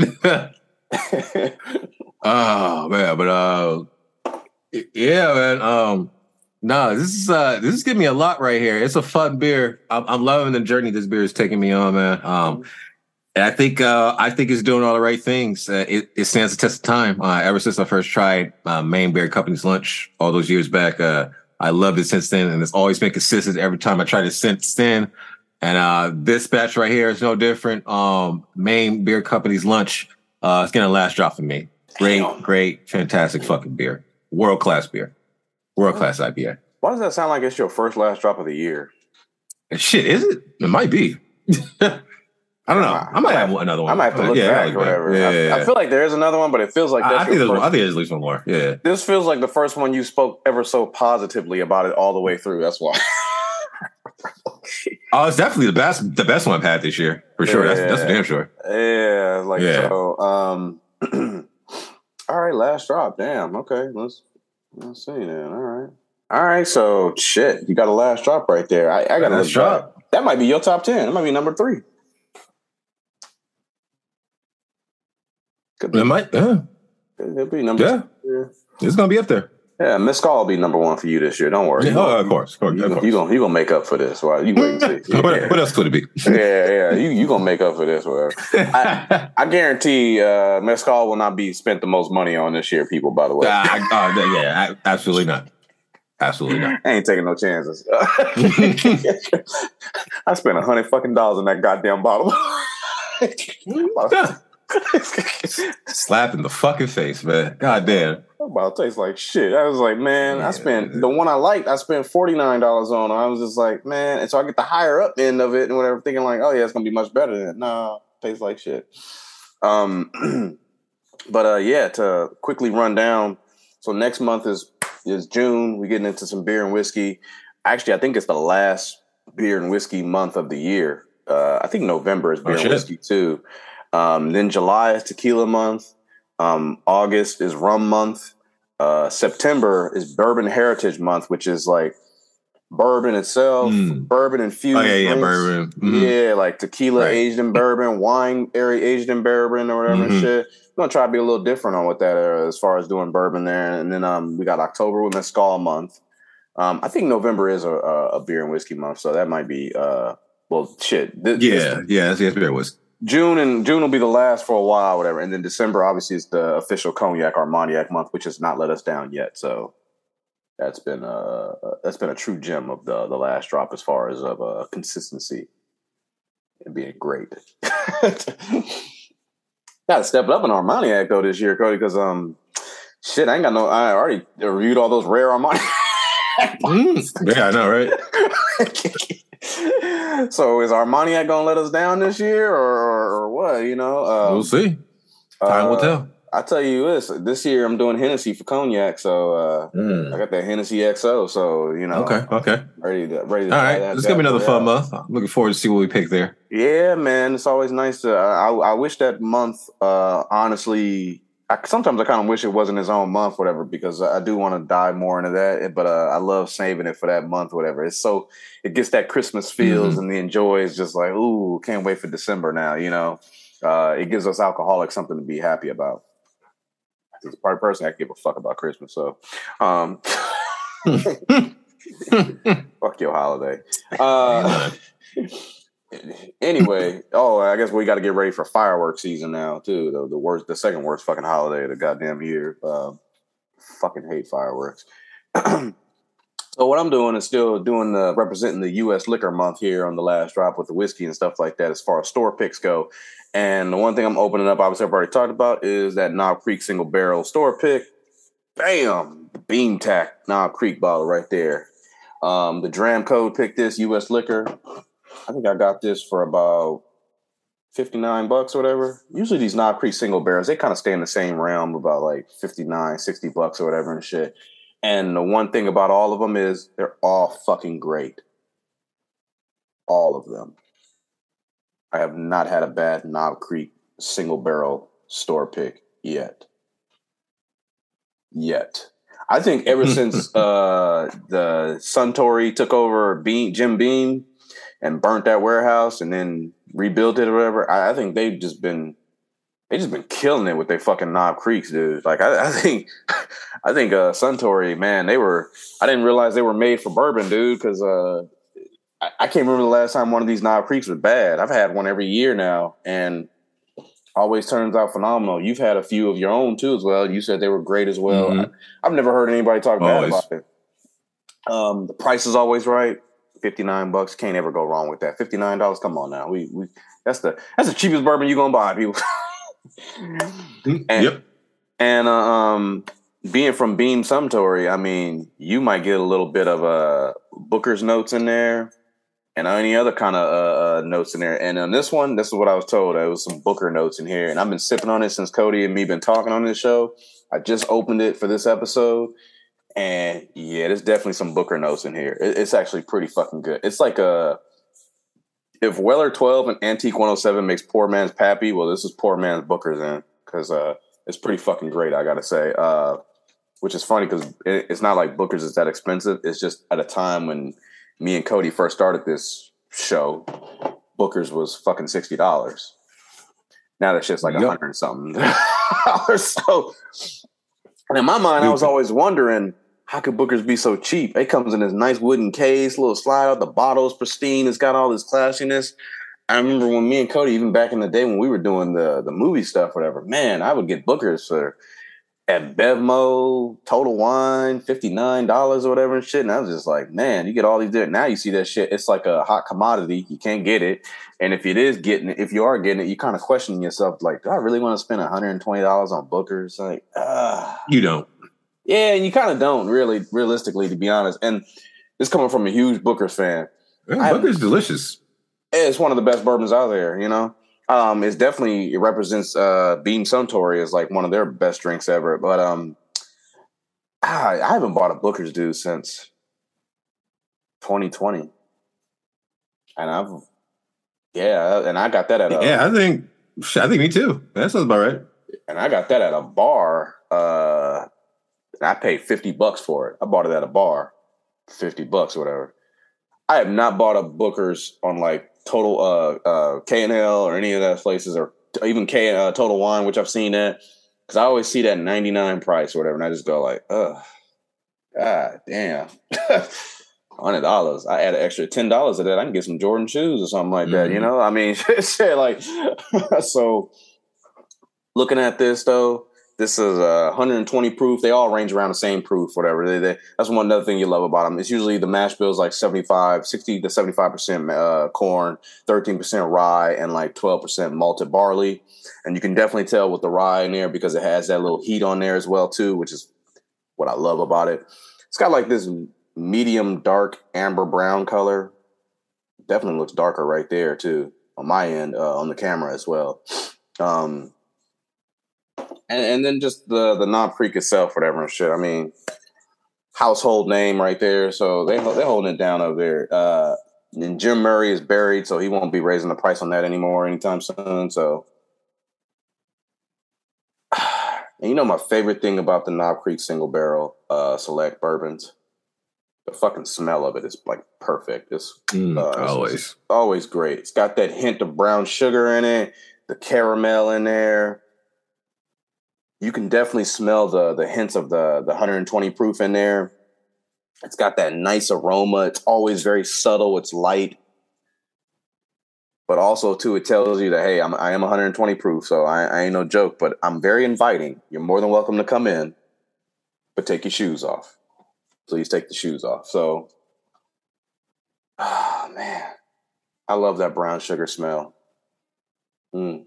Oh man, but uh, yeah, man. Um, no, this is uh, this is giving me a lot right here. It's a fun beer. I'm, I'm loving the journey this beer is taking me on, man. Um, and I think uh, I think it's doing all the right things. Uh, it, it stands the test of time. Uh, ever since I first tried uh, Maine Beer Company's lunch all those years back, uh, I loved it since then, and it's always been consistent every time I tried it since then. And uh, this batch right here is no different. Um, Maine Beer Company's lunch. Uh, it's gonna last drop for me. Great, Damn. great, fantastic fucking beer. World class beer. World class I P A. Why does that sound like it's your first last drop of the year? And shit, is it? It might be. I don't know. I might have another one. I might have to look yeah, back like or whatever. Yeah, I, yeah, yeah. I feel like there is another one, but it feels like I, that's I think your there's, first. I think there's at least one more. Yeah. This feels like the first one you spoke ever so positively about it all the way through. That's why. Oh, it's definitely the best, the best one I've had this year for sure. That's that's for damn sure. Yeah, like Yeah. so. Um, all right, last drop. Damn. Okay, let's let's see then. All right, all right. So shit, you got a last drop right there. I, I got a Last last drop. drop. That might be your top ten. That might be number three. Could be, It might. Yeah, could be number. yeah. Two. It's gonna be up there. Yeah, Mescal will be number one for you this year. Don't worry. Yeah, oh, of course, of course, You of gonna, course. you gonna you gonna make up for this. Well, you wait and see. What, Yeah. what else could it be? Yeah, yeah. You you gonna make up for this, whatever. I, I guarantee uh, Mescal will not be spent the most money on this year, people. By the way, Uh, uh, yeah, I- absolutely not. Absolutely not. I ain't taking no chances. I spent a hundred fucking dollars on that goddamn bottle. Slap in the fucking face, man. God damn. That bottle tastes like shit. I was like, man, I spent the one I liked. I spent forty nine dollars on. I was just like, man, and so I get the higher up end of it and whatever, thinking like, oh yeah, it's gonna be much better than it. No, tastes like shit. Um, but uh, yeah, to quickly run down. So next month is is June. We're getting into some beer and whiskey. Actually, I think it's the last beer and whiskey month of the year. Uh, I think November is beer Oh, and shit. whiskey too. Um, then July is tequila month. Um, August is rum month. Uh, September is bourbon heritage month, which is like bourbon itself, Mm. bourbon infused. Oh yeah, yeah, drinks. bourbon. Mhm. Yeah, like tequila Right. aged in bourbon, wine area aged in bourbon or whatever and Mhm. shit. I'm gonna try to be a little different on what that uh, as far as doing bourbon there. And then um, we got October with Mescal month. Um, I think November is a, a, a beer and whiskey month, so that might be uh, well, shit. This, Yeah, this- yeah, that's, that's what it was. June and June will be the last for a while, whatever. And then December obviously is the official cognac or Armagnac month, which has not let us down yet. So That's been uh that's been a true gem of the the last drop as far as of uh, consistency and being great. Got to step it up in Armaniac though this year, Cody, because um shit, I ain't got no. I already reviewed all those rare Armani. mm, yeah, I know, right? So is Armaniac gonna let us down this year, or, or, or what? You know, um, we'll see. Time uh, will tell. I tell you this: this year I'm doing Hennessy for cognac, so uh, mm. I got that Hennessy X O. So you know, okay, okay, ready to ready. To all right, it's gonna be another fun month. I'm looking forward to see what we pick there. Yeah, man, it's always nice to. I, I wish that month, uh, honestly. I, sometimes I kind of wish it wasn't his own month, whatever, because I do want to dive more into that. But uh, I love saving it for that month, whatever. It's so it gets that Christmas feels mm-hmm. and the enjoy is just like, ooh, can't wait for December now. You know, uh, it gives us alcoholics something to be happy about. As a part person, I give a fuck about Christmas. So, um, fuck your holiday. Uh, Anyway, oh, I guess we got to get ready for fireworks season now too. The, the worst, the second worst fucking holiday of the goddamn year. Uh, fucking hate fireworks. So what I'm doing is still doing the representing the U S liquor month here on the last drop with the whiskey and stuff like that as far as store picks go. And the one thing I'm opening up, obviously I've already talked about, is that Knob Creek single barrel store pick. Bam, Beam Tack Knob Creek bottle right there. Um, the Dram Code picked this U S liquor. I think I got this for about fifty-nine bucks or whatever. Usually these Knob Creek single barrels, they kind of stay in the same realm, about like fifty-nine, sixty bucks or whatever and shit. And the one thing about all of them is they're all fucking great. All of them. I have not had a bad Knob Creek single barrel store pick yet. Yet. I think ever since uh, the Suntory took over Beam, Jim Beam, and burnt that warehouse and then rebuilt it or whatever, I, I think they've just been they just been killing it with their fucking Knob Creeks, dude. Like I, I think I think uh, Suntory, man, they were I didn't realize they were made for bourbon, dude, because uh, I, I can't remember the last time one of these Knob Creeks was bad. I've had one every year now and always turns out phenomenal. You've had a few of your own too as well. You said they were great as well. Mm-hmm. I, I've never heard anybody talk always. bad about it. Um, the price is always right. fifty-nine bucks, can't ever go wrong with that. fifty-nine dollars, come on now. We we that's the that's the cheapest bourbon you're gonna buy, people. and, yep. And uh, um being from Beam Suntory, I mean, you might get a little bit of uh Booker's notes in there and any other kind of uh, uh notes in there. And on this one, this is what I was told. There was some Booker notes in here. And I've been sipping on it since Cody and me been talking on this show. I just opened it for this episode. And yeah, there's definitely some Booker notes in here. It's actually pretty fucking good. It's like a if Weller twelve and Antique one oh seven makes poor man's Pappy, well, this is poor man's Booker's in because uh, it's pretty fucking great. I gotta say, uh, which is funny because it, it's not like Booker's is that expensive. It's just at a time when me and Cody first started this show, Booker's was fucking sixty dollars. Now that shit's like a yep. hundred and something dollars. So, and in my mind, I was always wondering, how could Booker's be so cheap? It comes in this nice wooden case, little slide out. The bottle's pristine. It's got all this classiness. I remember when me and Cody, even back in the day when we were doing the, the movie stuff, whatever, man, I would get Booker's for at Bevmo, Total Wine, fifty-nine dollars or whatever and shit. And I was just like, man, you get all these different. Now you see that shit. It's like a hot commodity. You can't get it. And if it is getting it, if you are getting it, you kind of question yourself, like, do I really want to spend one hundred twenty dollars on Booker's? Like, ah. You don't. Yeah, and you kind of don't really, realistically, to be honest. And this coming from a huge Booker's fan. Yeah, Booker's delicious. It's one of the best bourbons out there, you know? Um, it's definitely, it represents uh, Beam Suntory as like one of their best drinks ever. But um, I, I haven't bought a Booker's, dude, since twenty twenty. And I've, yeah, and I got that at a. Yeah, I think, I think me too. That sounds about right. And I got that at a bar. Uh, I paid fifty bucks for it. I bought it at a bar, fifty bucks or whatever. I have not bought a Booker's on like Total uh, uh, K and L or any of those places, or even K uh, Total Wine, which I've seen that, because I always see that ninety-nine price or whatever, and I just go like, ugh, god damn, hundred dollars. I add an extra ten dollars to that, I can get some Jordan shoes or something like mm-hmm. that. You know, I mean, shit, like so. Looking at this though, This is uh, one hundred twenty proof. They all range around the same proof, whatever. They, they, that's one other thing you love about them. It's usually the mash bill is like seventy-five, sixty to seventy-five percent uh, corn, thirteen percent rye, and like twelve percent malted barley. And you can definitely tell with the rye in there because it has that little heat on there as well too, which is what I love about it. It's got like this medium dark amber brown color. Definitely looks darker right there too on my end uh, on the camera as well. Um, And, and then just the the Knob Creek itself, whatever and shit. I mean, household name right there. So they they're holding it down over there. Uh, and Jim Murray is buried, so he won't be raising the price on that anymore anytime soon. So, and you know my favorite thing about the Knob Creek Single Barrel uh, Select bourbons, the fucking smell of it is like perfect. It's, mm, uh, it's always it's always great. It's got that hint of brown sugar in it, the caramel in there. You can definitely smell the the hints of the, the one hundred twenty proof in there. It's got that nice aroma. It's always very subtle. It's light. But also, too, it tells you that, hey, I'm, I am one hundred twenty proof, so I, I ain't no joke. But I'm very inviting. You're more than welcome to come in, but take your shoes off. Please take the shoes off. So, oh, man. I love that brown sugar smell. Mm.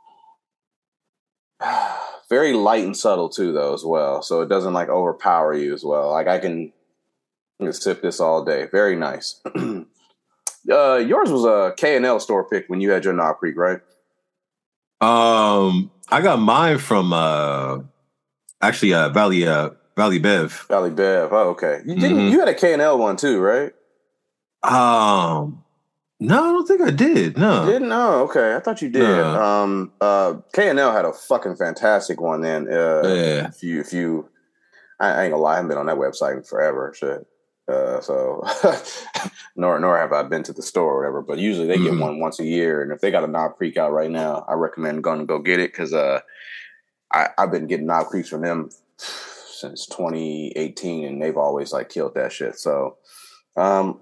Very light and subtle too, though, as well. So it doesn't like overpower you as well. Like I can, I can sip this all day. Very nice. uh, yours was a K and L store pick when you had your Knob Creek, right? Um, I got mine from uh, actually uh, Valley uh, Valley Bev. Valley Bev. Oh, okay. You didn't. Mm-hmm. You had a K and L one too, right? Um, no, I don't think I did. No, You didn't? Oh, okay. I thought you did. No. Um, uh, K and L had a fucking fantastic one. Then, uh, Yeah. if you, if you, I, I ain't gonna lie, I haven't been on that website in forever. Shit. Uh, so, nor nor have I been to the store or whatever. But usually they Mhm. get one once a year, and if they got a Knob Creek out right now, I recommend going to go get it because uh, I I've been getting Knob Creeks from them since twenty eighteen, and they've always like killed that shit. So, um.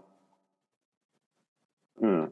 Hmm.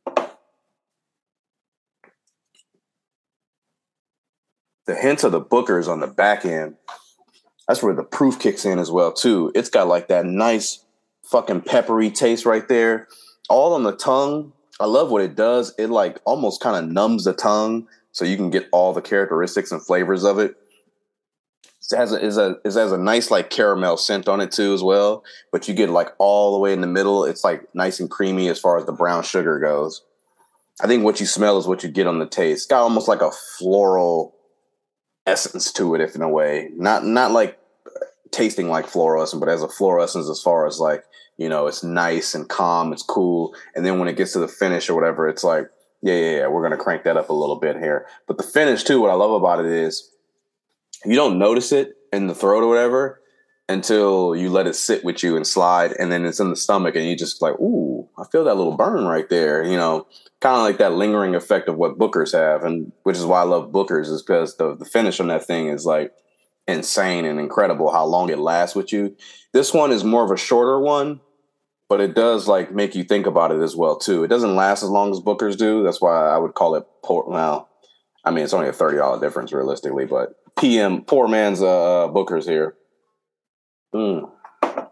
The hints of the Bookers on the back end, that's where the proof kicks in as well, too. It's got like that nice fucking peppery taste right there. All on the tongue. I love what it does. It like almost kind of numbs the tongue so you can get all the characteristics and flavors of it. It has a, is a, it has a nice like caramel scent on it too as well. But you get like all the way in the middle. It's like nice and creamy as far as the brown sugar goes. I think what you smell is what you get on the taste. It's got almost like a floral essence to it, if in a way. Not not like tasting like floral essence, but as a floral essence as far as like, you know, it's nice and calm, it's cool. And then when it gets to the finish or whatever, it's like, yeah, yeah, yeah, we're going to crank that up a little bit here. But the finish too, what I love about it is you don't notice it in the throat or whatever until you let it sit with you and slide. And then it's in the stomach and you just like, ooh, I feel that little burn right there. You know, kind of like that lingering effect of what Bookers have. And which is why I love Bookers is because the, the finish on that thing is like insane and incredible how long it lasts with you. This one is more of a shorter one, but it does like make you think about it as well too. It doesn't last as long as Bookers do. That's why I would call it poor. Well, I mean, it's only a thirty dollars difference realistically, but P M, poor man's uh, Bookers here. Mm. A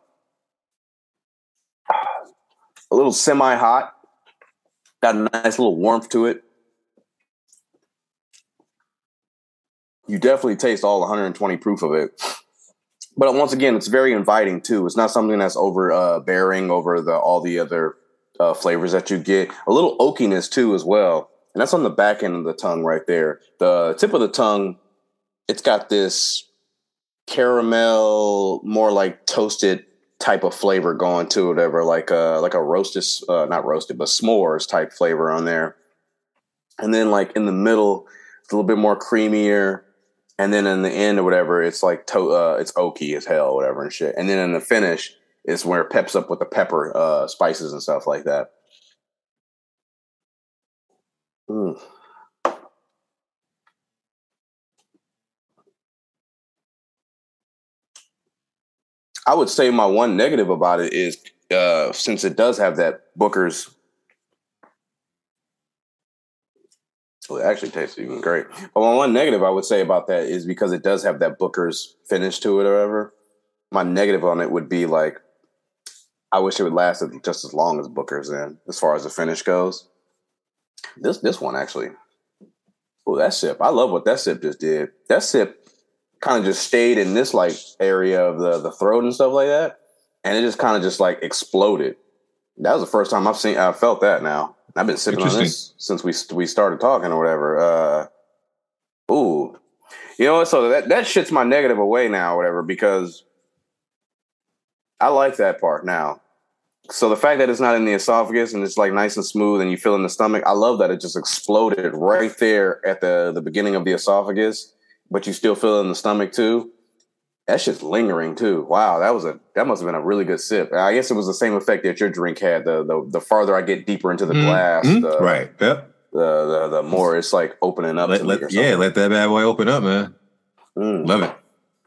little semi-hot. Got a nice little warmth to it. You definitely taste all one hundred twenty proof of it. But once again, it's very inviting too. It's not something that's over uh, bearing over the all the other uh, flavors that you get. A little oakiness too as well. And that's on the back end of the tongue right there. The tip of the tongue, it's got this caramel, more like toasted type of flavor going to it, whatever, like a like a roasted, uh, not roasted, but s'mores type flavor on there. And then like in the middle, it's a little bit more creamier. And then in the end or whatever, it's like to, uh, it's oaky as hell, whatever and shit. And then in the finish, it's where it peps up with the pepper, uh, spices and stuff like that. Mm. I would say my one negative about it is uh, since it does have that Booker's Well, it actually tastes even great. But my one negative I would say about that is because it does have that Booker's finish to it or whatever. My negative on it would be like, I wish it would last just as long as Booker's then, as far as the finish goes. This this one actually, oh, that sip. I love what that sip just did. That sip kind of just stayed in this like area of the, the throat and stuff like that. And it just kind of just like exploded. That was the first time I've seen, I felt that now. I've been sipping on this since we we started talking or whatever. Uh, ooh, you know what? So that that shits my negative away now, or whatever, because I like that part now. So the fact that it's not in the esophagus and it's like nice and smooth and you feel in the stomach, I love that it just exploded right there at the the beginning of the esophagus, but you still feel it in the stomach too. That shit's lingering too. Wow, that was a that must have been a really good sip. I guess it was the same effect that your drink had. The the, the farther I get deeper into the mm-hmm. glass, the, right? Yep. The, the the more it's like opening up. Let, to let, me or yeah, let that bad boy open up, man. Mm. Love it.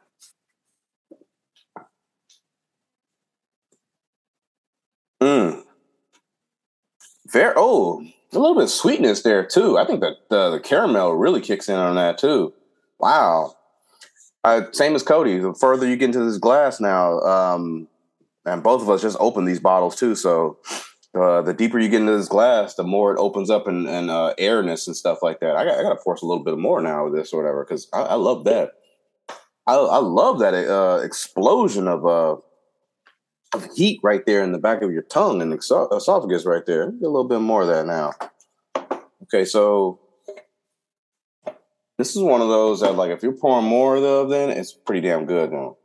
Mm. Fair. Oh, a little bit of sweetness there too. I think that the, the caramel really kicks in on that too. Wow. Uh, same as Cody. The further you get into this glass now, um, and both of us just opened these bottles too. So uh, the deeper you get into this glass, the more it opens up and, and uh, airness and stuff like that. I got, I got to force a little bit more now with this or whatever because I, I love that. I, I love that uh, explosion of, uh, of heat right there in the back of your tongue and esophagus right there. Get a little bit more of that now. Okay, so. This is one of those that, like, if you're pouring more of them, it's pretty damn good now.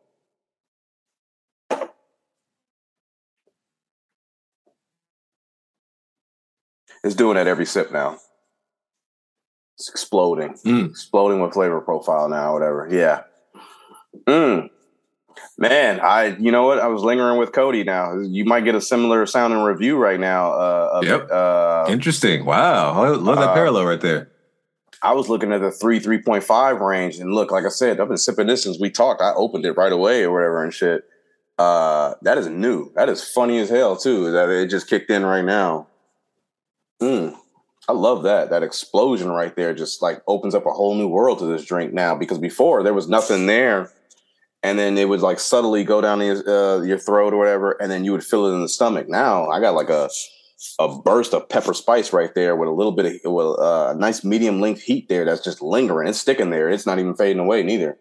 It's doing that every sip now. It's exploding. Mm. Exploding with flavor profile now, whatever. Yeah. Mm. Man, I, you know what? I was lingering with Cody now. You might get a similar sounding review right now. Uh, of yep. It. Uh, Interesting. Wow. I love that uh, parallel right there. I was looking at the three, three point five range. And look, like I said, I've been sipping this since we talked. I opened it right away or whatever and shit. Uh, that is new. That is funny as hell, too, that it just kicked in right now. Mm, I love that. That explosion right there just like opens up a whole new world to this drink now. Because before there was nothing there. And then it would like subtly go down your, uh, your throat or whatever. And then you would feel it in the stomach. Now I got like a... a burst of pepper spice right there with a little bit of with a uh, nice medium length heat there that's just lingering. It's sticking there. It's not even fading away neither.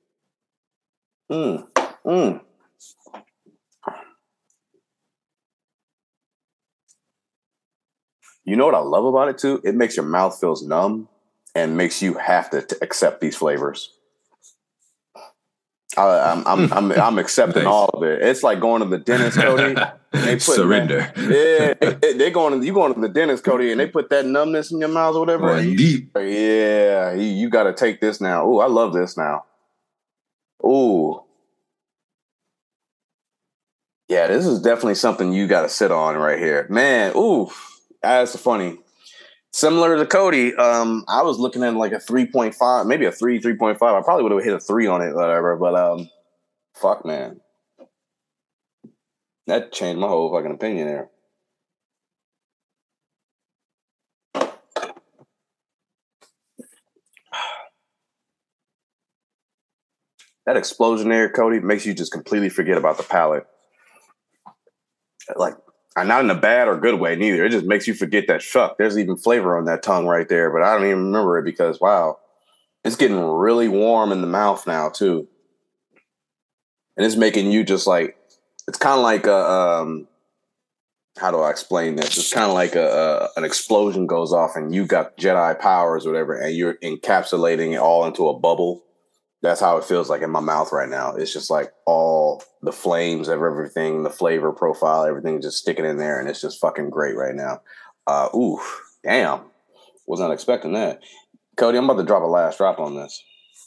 Mm. Mm. You know what I love about it too? It makes your mouth feels numb and makes you have to t- accept these flavors. I, I'm I'm I'm I'm accepting nice. All of it. It's like going to the dentist, Cody. They Surrender. That, yeah, they, they going to you going to the dentist, Cody, and they put that numbness in your mouth or whatever. You, deep. Yeah, you, you got to take this now. Ooh, I love this now. Ooh, yeah, this is definitely something you got to sit on right here, man. Ooh, that's funny. Similar to Cody, um, I was looking at like a three point five, maybe a three, three point five. I probably would have hit a three on it, whatever. But um, fuck, man, that changed my whole fucking opinion there. That explosion there, Cody, makes you just completely forget about the palate. Like. Not in a bad or good way, neither. It just makes you forget that, fuck, there's even flavor on that tongue right there, but I don't even remember it because, wow, it's getting really warm in the mouth now, too. And it's making you just like, it's kind of like a, um, how do I explain this? It's kind of like a, a an explosion goes off and you got Jedi powers or whatever, and you're encapsulating it all into a bubble. That's how it feels like in my mouth right now. It's just like all the flames of everything, the flavor profile, everything just sticking in there. And it's just fucking great right now. Uh, ooh, damn. Was not expecting that. Cody, I'm about to drop a last drop on this.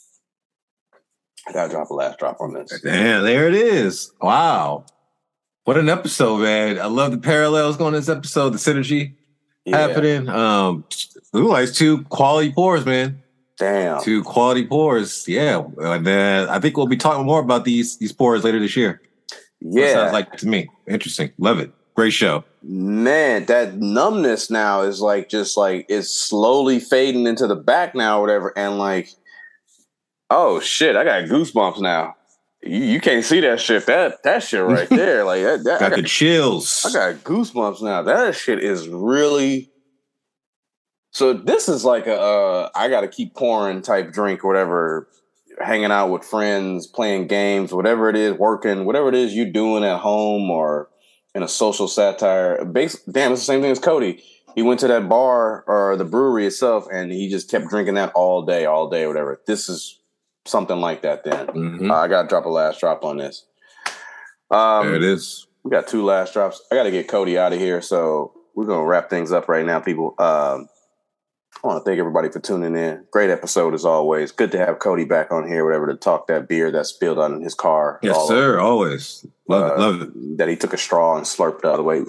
I got to drop a last drop on this. Damn, there it is. Wow. What an episode, man. I love the parallels going to this episode, the synergy yeah. happening. Um, Blue Light's two quality pours, man. Damn. Two quality pours, yeah. And then I think we'll be talking more about these these pours later this year. Yeah, sounds like to me interesting. Love it. Great show. Man, that numbness now is like just like it's slowly fading into the back now, or whatever. And like, oh shit, I got goosebumps now. You, you can't see that shit. That that shit right there, like that. that got, I got the chills. I got goosebumps now. That shit is really. So this is like a uh, I got to keep pouring type drink, or whatever. Hanging out with friends, playing games, whatever it is, working, whatever it is you're doing at home or in a social satire. Base, damn, it's the same thing as Cody. He went to that bar or the brewery itself, and he just kept drinking that all day, all day, whatever. This is something like that. Then Mm-hmm. uh, I got to drop a last drop on this. Um, there it is. We got two last drops. I got to get Cody out of here, so we're gonna wrap things up right now, people. Um, I want to thank everybody for tuning in. Great episode as always. Good to have Cody back on here, whatever, to talk that beer that spilled on his car. Yes, sir. Over. Always. Love uh, it. Love it. That he took a straw and slurped the other way.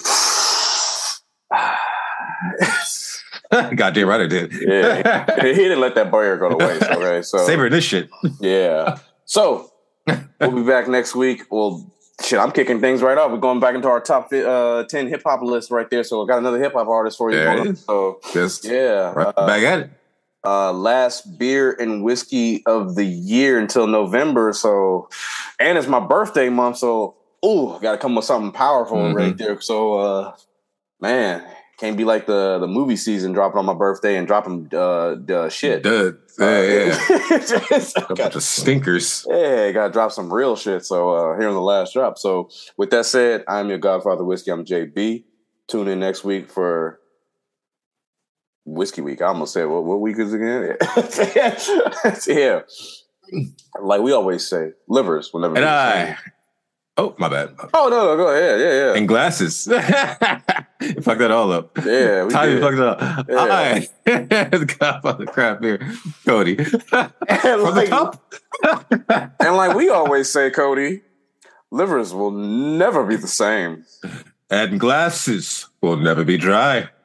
Goddamn right I did. Yeah. He didn't let that beer go to waste. Okay. So savor this shit. Yeah. So we'll be back next week. We'll Shit, I'm kicking things right off. We're going back into our top uh, ten hip hop list right there. So I got another hip hop artist for you. There so Just yeah, right uh, back at it. Uh, last beer and whiskey of the year until November. So, and it's my birthday month. So, ooh, got to come with something powerful mm-hmm. right there. So, uh, man, can't be like the the movie season dropping on my birthday and dropping uh, the shit. Duh. Yeah, uh, yeah. Just, a bunch of stinkers. Yeah, got to drop some real shit. So uh, here on the last drop. So with that said, I'm your Godfather Whiskey. I'm J B. Tune in next week for Whiskey Week. I almost said, what, what week is it again? Yeah. Like we always say, livers will never and be the I, same. Oh, my bad. Oh, no, no, go ahead. Yeah, yeah. And glasses. You fucked that all up. Yeah, we Tommy did. fucked it up. Yeah. I, the Godfather craft beer, Cody. And From like, the top. and like we always say, Cody, livers will never be the same. And glasses will never be dry.